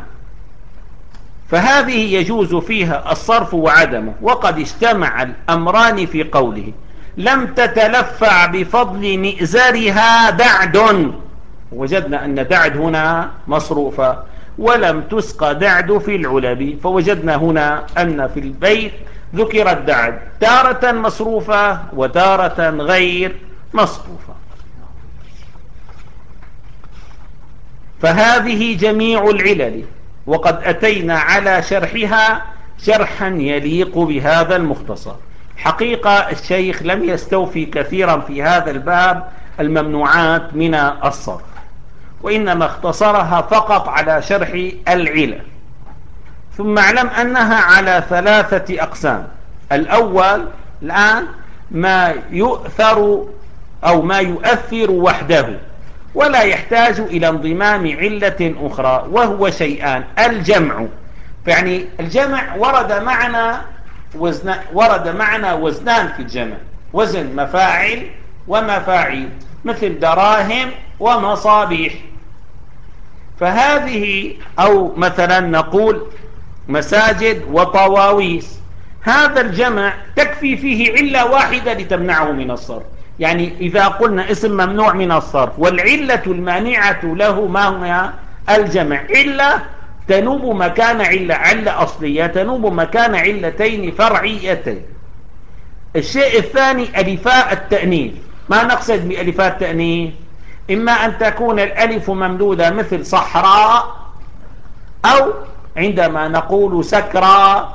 فهذه يجوز فيها الصرف وعدمه. وقد اجتمع الأمران في قوله لم تتلفع بفضل مئزرها دعد، وجدنا أن دعد هنا مصروفة، ولم تسقى دعد في العلب، فوجدنا هنا أن في البيت ذكر الدعد تارة مصروفة وتارة غير مصروفة. فهذه جميع العلل، وقد أتينا على شرحها شرحا يليق بهذا المختصر. حقيقة الشيخ لم يستوفي كثيرا في هذا الباب الممنوعات من الصرف، وإنما اختصرها فقط على شرح العلل. ثم اعلم أنها على ثلاثة أقسام. الأول الآن ما يؤثر أو ما يؤثر وحده ولا يحتاج إلى انضمام علة أخرى، وهو شيئان: الجمع، يعني الجمع ورد معنا وزن ورد معنا وزنان في الجمع، وزن مفاعل ومفاعيل، مثل دراهم ومصابيح. فهذه أو مثلا نقول مساجد وطواويس، هذا الجمع تكفي فيه علة واحدة لتمنعه من الصرف. يعني إذا قلنا اسم ممنوع من الصرف والعلة المانعة له ما هو الجمع، علة تنوب مكان علة علة أصلية تنوب مكان علتين فرعيتين. الشيء الثاني ألفاء التأنيث. ما نقصد بألفاء التأنيث؟ إما أن تكون الألف ممدودة مثل صحراء، أو عندما نقول سكرى،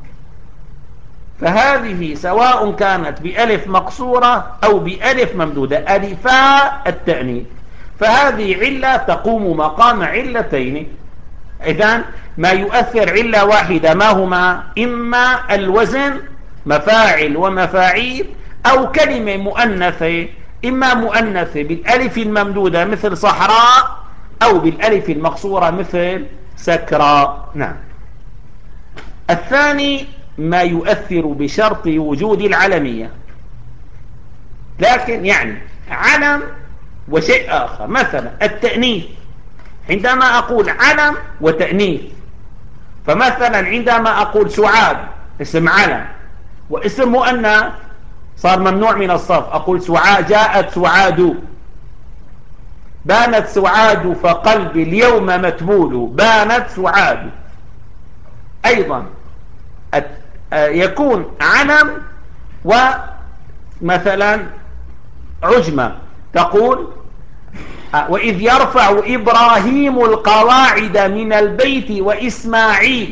فهذه سواء كانت بألف مقصورة أو بألف ممدودة، ألفاء التأنيث، فهذه علة تقوم مقام علتين. إذن ما يؤثر علة واحدة ما هما؟ إما الوزن مفاعل ومفاعيل، أو كلمة مؤنثة، إما مؤنثة بالألف الممدودة مثل صحراء، أو بالألف المقصورة مثل سكرى، نعم. الثاني ما يؤثر بشرط وجود العلمية، لكن يعني علم وشيء آخر، مثلا التأنيث، عندما أقول علم وتأنيث، فمثلا عندما أقول سعاد اسم علم واسم مؤنث صار ممنوع من الصرف. أقول سعاد، جاءت سعاد، بانت سعاد فقلبي اليوم متبول، بانت سعاد. أيضا يكون علم ومثلا عجمة، تقول وإذ يرفع إبراهيم القواعد من البيت وإسماعيل،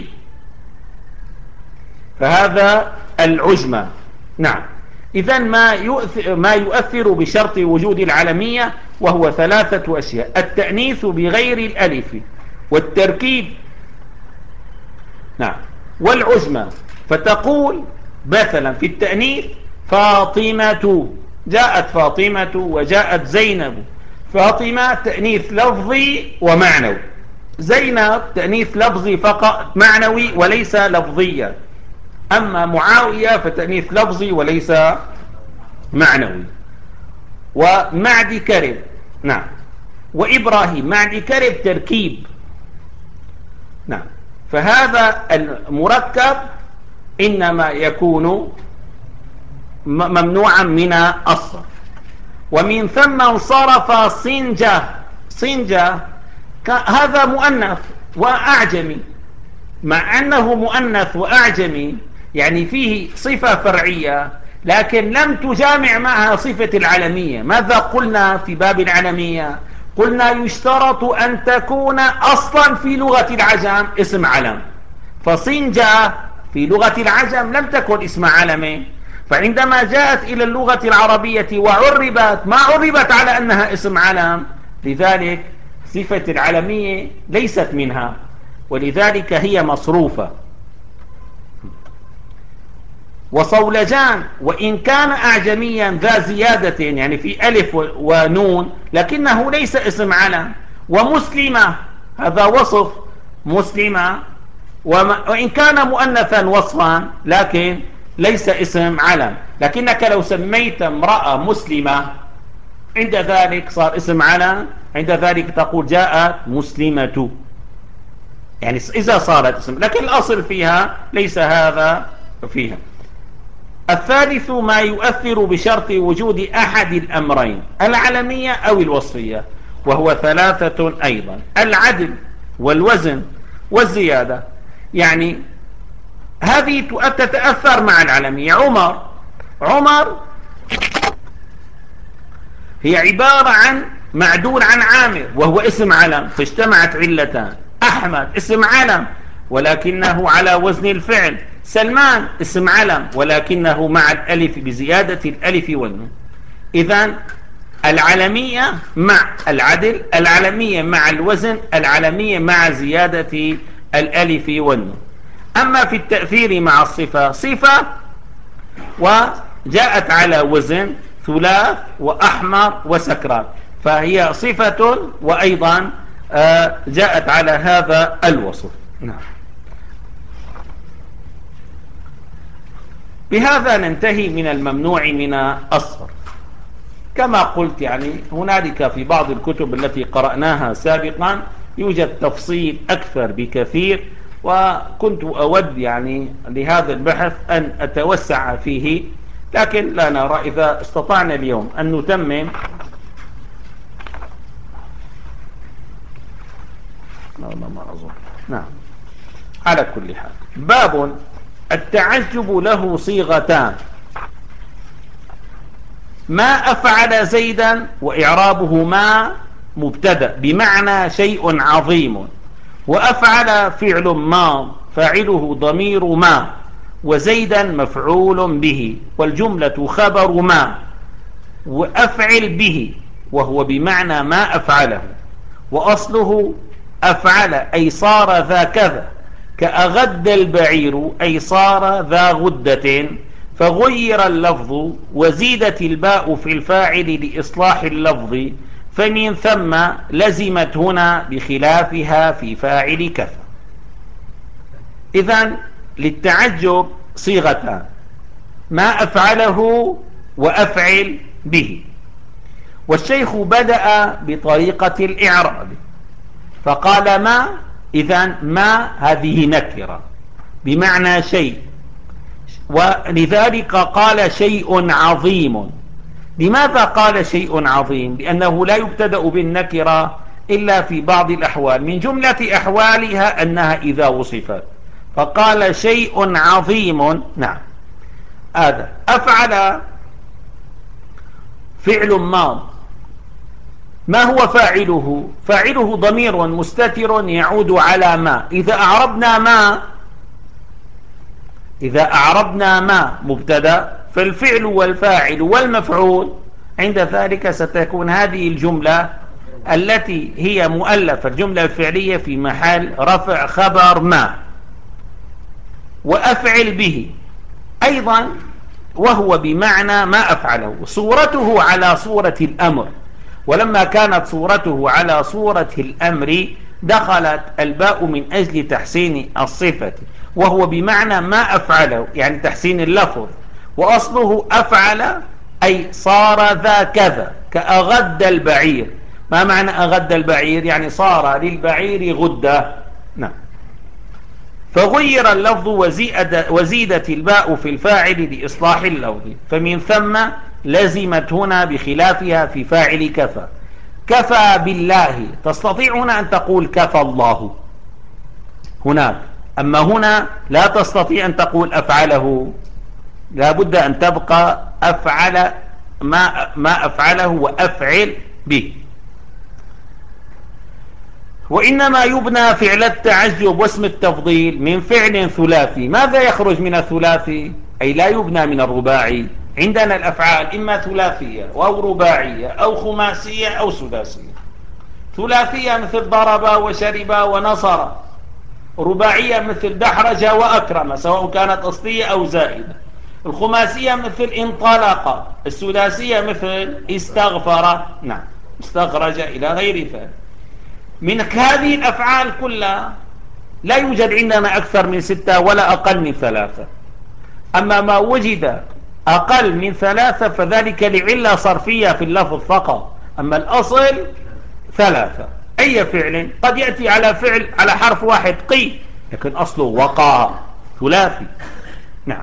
فهذا العجمة، نعم. إذن ما يؤثر, ما يؤثر بشرط وجود العلمية وهو ثلاثة أشياء: التأنيث بغير الألف، والتركيب، نعم، والعجمة. فتقول مثلا في التأنيث فاطمة، جاءت فاطمة وجاءت زينب. فاطمة تأنيث لفظي ومعنوي، زينب تأنيث لفظي فقط معنوي وليس لفظيا، أما معاوية فتأنيث لفظي وليس معنوي. ومعد كرب، نعم، وإبراهيم معد كرب تركيب، نعم. فهذا المركب إنما يكون ممنوعا من الصرف. ومن ثم انصرف صنجة. صنجة هذا مؤنث وأعجمي، مع أنه مؤنث وأعجمي يعني فيه صفة فرعية لكن لم تجامع معها صفة العلمية. ماذا قلنا في باب العلمية؟ قلنا يشترط أن تكون أصلا في لغة العجم اسم علم، فصنجة في لغة العجم لم تكن اسم علم، فعندما جاءت إلى اللغة العربية وعربت ما عربت على أنها اسم علم، لذلك صفة العلمية ليست منها، ولذلك هي مصروفة. وصولجان وإن كان أعجميا ذا زيادة يعني في ألف ونون لكنه ليس اسم علم. ومسلمة هذا وصف مسلمة وإن كان مؤنثا وصفا لكن ليس اسم علم. لكنك لو سميت امرأة مسلمة عند ذلك صار اسم علم، عند ذلك تقول جاءت مسلمة، يعني إذا صارت اسم، لكن الأصل فيها ليس هذا فيها. الثالث ما يؤثر بشرط وجود أحد الأمرين العلمية أو الوصفية، وهو ثلاثة أيضا: العدل والوزن والزيادة. يعني هذه تتأثر مع العلمية. عمر عمر هي عبارة عن معدول عن عامر وهو اسم علم، فاجتمعت علتان. أحمد اسم علم ولكنه على وزن الفعل. سلمان اسم علم ولكنه مع الألف بزيادة الألف والنون. إذن العلمية مع العدل، العلمية مع الوزن، العلمية مع زيادة الألف والنون. أما في التأثير مع الصفة، صفة وجاءت على وزن ثلاث وأحمر وسكران، فهي صفة وأيضا جاءت على هذا الوصف. نعم. بهذا ننتهي من الممنوع من الصرف. كما قلت يعني هنالك في بعض الكتب التي قرأناها سابقا يوجد تفصيل أكثر بكثير، وكنت أود يعني لهذا البحث أن أتوسع فيه، لكن لا نرى إذا استطعنا اليوم أن نتمم. لا ما أظن. نعم. على كل حال، باب التعجب له صيغتان: ما أفعل زيدا وإعرابه ما مبتدأ بمعنى شيء عظيم، وأفعل فعل ما فاعله ضمير ما، وزيدا مفعول به والجملة خبر ما، وأفعل به وهو بمعنى ما أفعله، وأصله أفعل أي صار ذا كذا، كأغد البعير أي صار ذا غدة، فغير اللفظ وزيدت الباء في الفاعل لإصلاح اللفظ، فمن ثم لزمت هنا بخلافها في فاعل كفى. إذن للتعجب صيغتان: ما أفعله وأفعل به. والشيخ بدأ بطريقة الإعراب فقال ما، إذن ما هذه نكرة بمعنى شيء، ولذلك قال شيء عظيم. لماذا قال شيء عظيم؟ لأنه لا يبتدأ بالنكرة إلا في بعض الأحوال، من جملة أحوالها أنها إذا وصفت، فقال شيء عظيم. نعم. هذا أفعل فعل ماض، ما هو فاعله؟ فاعله ضمير مستتر يعود على ما. إذا أعربنا ما إذا أعربنا ما مبتدأ، فالفعل والفاعل والمفعول عند ذلك ستكون هذه الجملة التي هي مؤلفة، الجملة الفعلية في محل رفع خبر ما. وأفعل به أيضا وهو بمعنى ما أفعله، صورته على صورة الأمر، ولما كانت صورته على صورة الأمر دخلت الباء من أجل تحسين الصفة، وهو بمعنى ما أفعله يعني تحسين اللفظ، وأصله أفعل أي صار ذا كذا، كأغد البعير. ما معنى أغد البعير؟ يعني صار للبعير غدة. نعم. فغير اللفظ وزيد وزيدت الباء في الفاعل لإصلاح اللفظ، فمن ثم لزمت هنا بخلافها في فاعل كفى. كفى بالله، تستطيع هنا أن تقول كفى الله هناك، أما هنا لا تستطيع أن تقول أفعله، لا بد أن تبقى أفعل ما, ما أفعله وأفعل به. وإنما يبنى فعل التعجب واسم التفضيل من فعل ثلاثي. ماذا يخرج من الثلاثي؟ أي لا يبنى من الرباعي. عندنا الأفعال إما ثلاثية أو رباعية أو خماسية أو سداسية. ثلاثية مثل ضرب وشرب ونصر، رباعية مثل دحرج وأكرم سواء كانت أصلية أو زائدة، الخماسية مثل انطلق، السداسية مثل استغفر، نعم استخرج إلى غير ذلك. من هذه الأفعال كلها لا يوجد عندنا أكثر من ستة ولا أقل من ثلاثة. أما ما وجد أقل من ثلاثة فذلك لعلة صرفية في اللفظ فقط، أما الأصل ثلاثة. أي فعل قد يأتي على فعل على حرف واحد قي، لكن أصله وقع ثلاثي. نعم.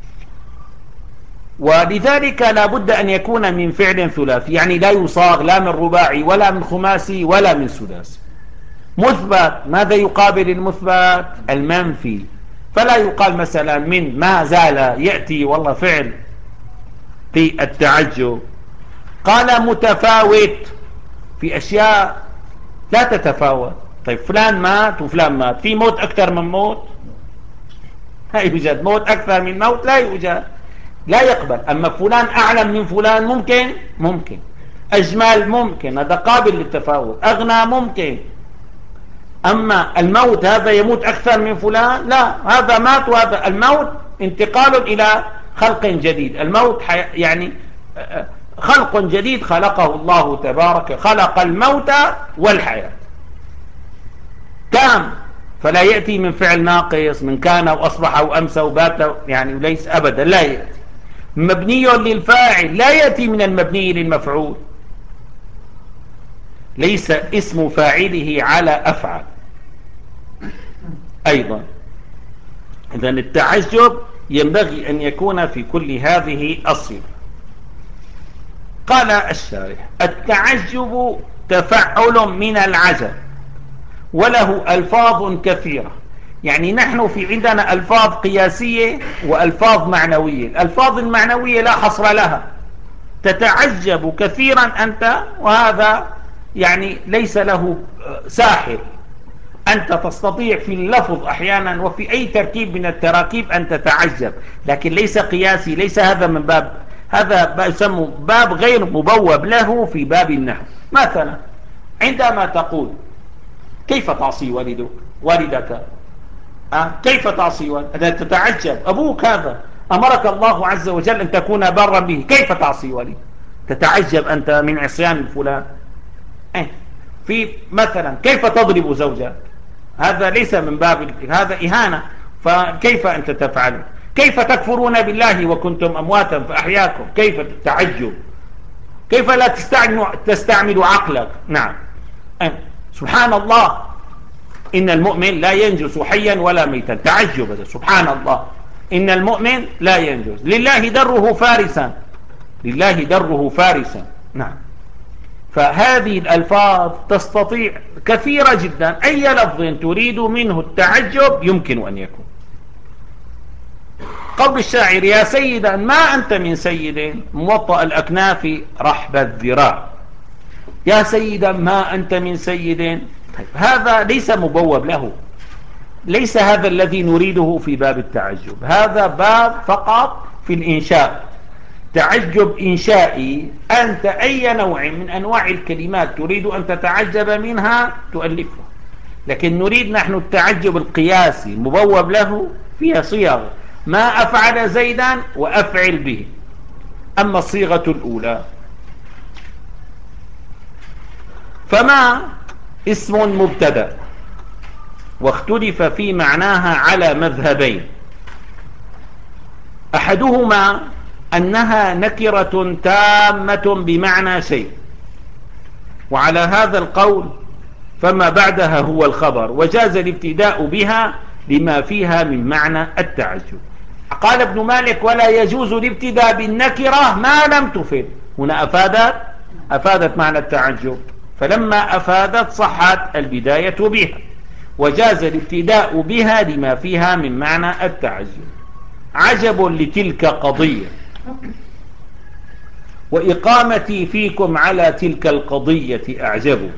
ولذلك لا بد أن يكون من فعل ثلاثي، يعني لا يصاغ لا من رباعي ولا من خماسي ولا من سداسي. مثبت، ماذا يقابل المثبت؟ المنفي. فلا يقال مثلا من ما زال يأتي والله فعل في التعجب. قال متفاوت في أشياء لا تتفاوت. طيب فلان مات وفلان مات، في موت أكثر من موت؟ لا يوجد. موت أكثر من موت لا يوجد، لا يقبل. أما فلان أعلم من فلان ممكن ممكن، أجمل ممكن، هذا قابل للتفاوت، أغنى ممكن. أما الموت هذا يموت أكثر من فلان، لا، هذا مات وهذا الموت انتقال إلى خلق جديد. الموت يعني خلق جديد خلقه الله تبارك، خلق الموت والحياة تام، فلا يأتي من فعل ناقص من كان وأصبح وأمسى وبات، يعني ليس أبدا لا يأتي. مبني للفاعل لا يأتي من المبني للمفعول، ليس اسم فاعله على أفعل أيضا. إذن التعجب ينبغي أن يكون في كل هذه الصفة. قال الشارح التعجب تفعل من العجب وله ألفاظ كثيرة. يعني نحن في عندنا ألفاظ قياسية وألفاظ معنوية. الألفاظ المعنوية لا حصر لها، تتعجب كثيرا أنت، وهذا يعني ليس له ساحر. أنت تستطيع في اللفظ أحيانا وفي أي تركيب من التراكيب أن تتعجب، لكن ليس قياسي، ليس هذا من باب، هذا يسمى باب غير مبوب له في باب النحو. مثلا عندما تقول كيف تعصي والدك والدك، أه؟ كيف تعصي والدك؟ تتعجب، أبوك هذا أمرك الله عز وجل أن تكون برا به، كيف تعصي والدك؟ تتعجب أنت من عصيان فلان. أه؟ في مثلا كيف تضرب زوجك؟ هذا ليس من باب، هذا إهانة، فكيف أنت تفعل؟ كيف تكفرون بالله وكنتم أمواتا فأحياكم؟ كيف تتعجب؟ كيف لا تستعمل, تستعمل عقلك؟ نعم. أه؟ سبحان الله، إن المؤمن لا ينجس حيا ولا ميتا، تعجب. سبحان الله، إن المؤمن لا ينجس، لله دره فارسا، لله دره فارسا. نعم. فهذه الألفاظ تستطيع كثيرة جدا، أي لفظ تريد منه التعجب يمكن أن يكون. قول الشاعر يا سيدا ما أنت من سيد موطأ الأكناف رحب الذراع، يا سيدا ما أنت من سيد. طيب هذا ليس مبوب له، ليس هذا الذي نريده في باب التعجب، هذا باب فقط في الإنشاء، تعجب إنشائي. أنت أي نوع من أنواع الكلمات تريد أن تتعجب منها تؤلفها، لكن نريد نحن التعجب القياسي مبوب له فيها صيغ، ما أفعل زيدا وأفعل به. أما الصيغة الأولى فما اسم مبتدأ واختلف في معناها على مذهبين، أحدهما أنها نكرة تامة بمعنى شيء، وعلى هذا القول فما بعدها هو الخبر، وجاز الابتداء بها لما فيها من معنى التعجب. قال ابن مالك ولا يجوز الابتداء بالنكرة ما لم تفد. هنا أفادت أفادت معنى التعجب، فلما أفادت صحت البداية بها. وجاز الابتداء بها لما فيها من معنى التعجب. عجب لتلك قضية، وإقامتي فيكم على تلك القضية أعجب.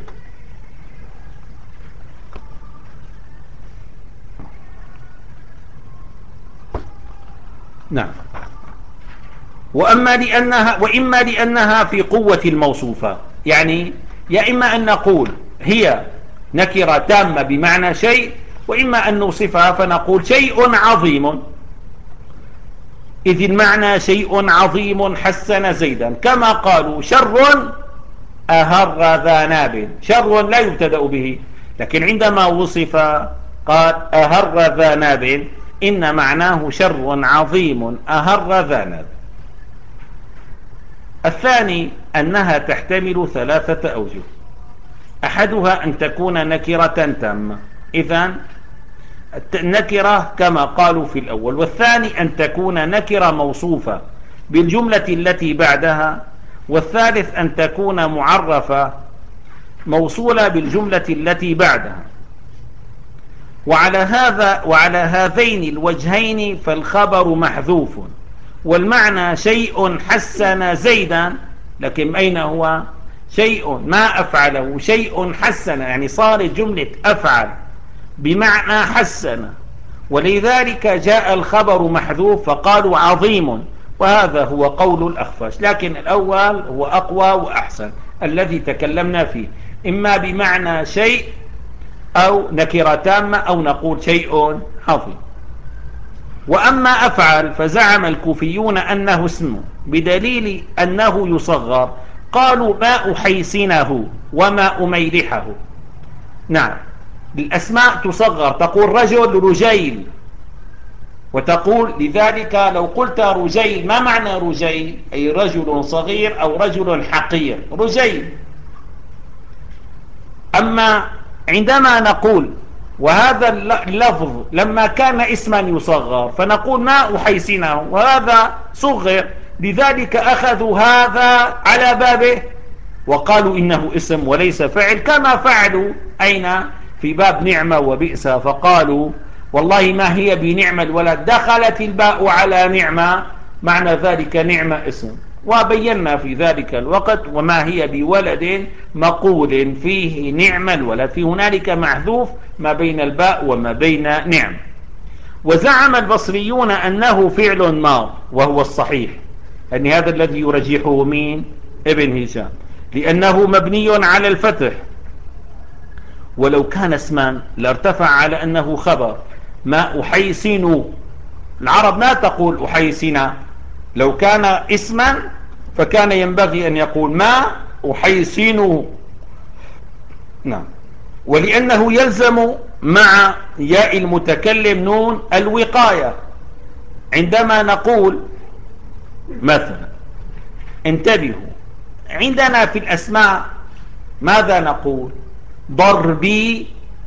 نعم. وأما لأنها وإما لأنها في قوة الموصوفة، يعني يا إما أن نقول هي نكرة تامة بمعنى شيء، وإما أن نوصفها فنقول شيء عظيم، إذ المعنى شيء عظيم حسن زيدا، كما قالوا شر أهر ذا ناب. شر لا يبتدأ به، لكن عندما وصف قال أهر ذا ناب إن معناه شر عظيم أهر ذا ناب. الثاني أنها تحتمل ثلاثة أوجه، أحدها أن تكون نكرة تامة، إذن النكرة كما قالوا في الأول. والثاني أن تكون نكرة موصوفة بالجملة التي بعدها. والثالث أن تكون معرفة موصولة بالجملة التي بعدها. وعلى هذا وعلى هذين الوجهين فالخبر محذوف، والمعنى شيء حسن زيدا، لكن أين هو؟ شيء ما أفعله شيء حسن، يعني صارت جملة أفعل بمعنى حسن، ولذلك جاء الخبر محذوف فقالوا عظيم، وهذا هو قول الأخفش. لكن الأول هو أقوى وأحسن الذي تكلمنا فيه، إما بمعنى شيء أو نكرة تامة أو نقول شيء عظيم. وأما أفعل فزعم الكوفيون أنه اسم بدليل أنه يصغر، قالوا ما أحيسنه وما أميلحه. نعم، الأسماء تصغر، تقول رجل رجيل، وتقول لذلك لو قلت رجيل ما معنى رجيل؟ أي رجل صغير أو رجل حقير، رجيل. أما عندما نقول وهذا اللفظ لما كان اسما يصغر فنقول ما أحيسنه، وهذا صغر، لذلك أخذوا هذا على بابه وقالوا إنه اسم وليس فعل، كما فعلوا أين في باب نعمة وبئس، فقالوا والله ما هي بنعمة الولد، دخلت الباء على نعمة، معنى ذلك نعمة اسم. وبينا في ذلك الوقت وما هي بولد مقول فيه نعم الولد، في هنالك محذوف ما بين الباء وما بين نعم. وزعم البصريون أنه فعل ماض، وهو الصحيح، أن هذا الذي يرجحه مين؟ ابن هشام، لأنه مبني على الفتح، ولو كان اسما لارتفع على أنه خبر. ما أحيسن، العرب ما تقول أحيسن، لو كان اسما فكان ينبغي أن يقول ما أحيسن. نعم. ولأنه يلزم مع ياء المتكلم نون الوقاية. عندما نقول مثلا، انتبهوا، عندنا في الأسماء ماذا نقول؟ ضربي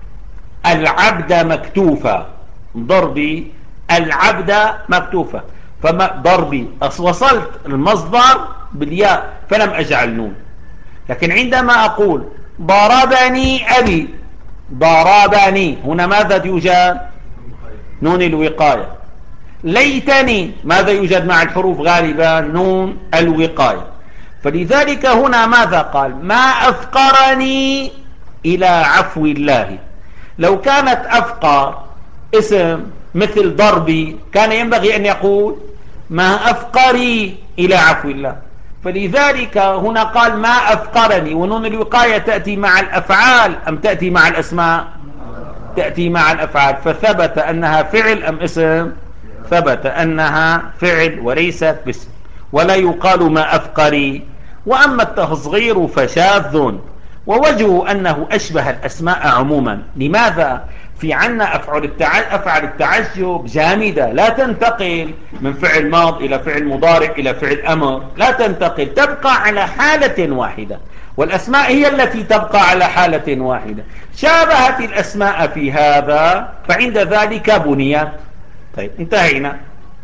العبد مكتوفا، ضربي العبد مكتوفا، فما ضربي وصلت المصدر بالياء فلم أجعل نون. لكن عندما أقول ضربني أبي، ضربني، هنا ماذا يوجد؟ نون الوقاية. ليتني، ماذا يوجد مع الحروف غالبا؟ نون الوقاية. فلذلك هنا ماذا قال؟ ما أفقرني إلى عفو الله. لو كانت أفقر اسم مثل ضربي كان ينبغي أن يقول ما أفقري إلى عفو الله. فلذلك هنا قال ما أفقرني، ونون الوقاية تأتي مع الأفعال أم تأتي مع الأسماء؟ تأتي مع الأفعال، فثبت أنها فعل أم اسم؟ ثبت أنها فعل وليست باسم، ولا يقال ما أفقري. وأما التصغير فشاذ، ووجهه أنه أشبه الأسماء عموما. لماذا؟ في عنا أفعل التعجب, أفعل التعجب جامدة، لا تنتقل من فعل ماض إلى فعل مضارع إلى فعل أمر، لا تنتقل، تبقى على حالة واحدة، والأسماء هي التي تبقى على حالة واحدة. شابهت الأسماء في هذا فعند ذلك بنيت. طيب انتهينا.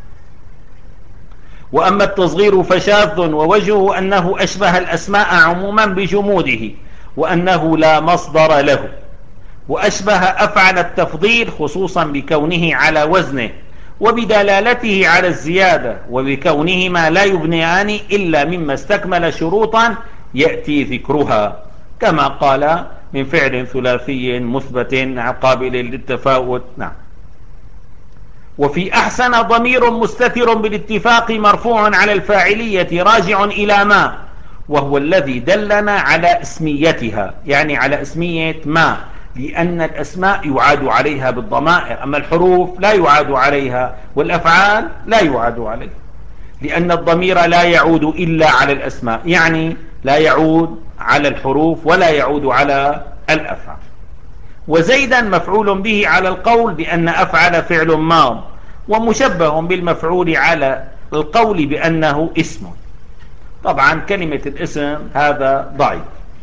وأما التصغير فشاذ، ووجهه أنه أشبه الأسماء عموما بجموده، وأنه لا مصدر له، وأشبه أفعل التفضيل خصوصا بكونه على وزنه وبدلالته على الزيادة وبكونهما لا يبنيان إلا مما استكمل شروطا يأتي ذكرها، كما قال من فعل ثلاثي مثبت قابل للتفاوت. نعم. وفي أحسن ضمير مستتر بالاتفاق مرفوع على الفاعلية راجع إلى ما، وهو الذي دلنا على اسميتها، يعني على اسمية ما، لأن الأسماء يعاد عليها بالضمائر، أما الحروف لا يعاد عليها، والأفعال لا يعاد عليها، لأن الضمير لا يعود إلا على الأسماء، يعني لا يعود على الحروف ولا يعود على الأفعال. وزيدا مفعول به على القول بأن أفعل فعل ماض، ومشبه بالمفعول على القول بأنه اسم. طبعا كلمة الاسم هذا ضعيف.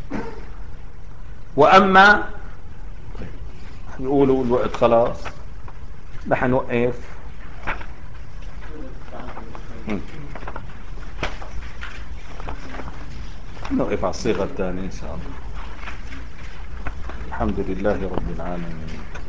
وأما يقولوا الوقت خلاص رح نوقف. نوقف على الصيغة الثانية إن شاء الله. الحمد لله رب العالمين.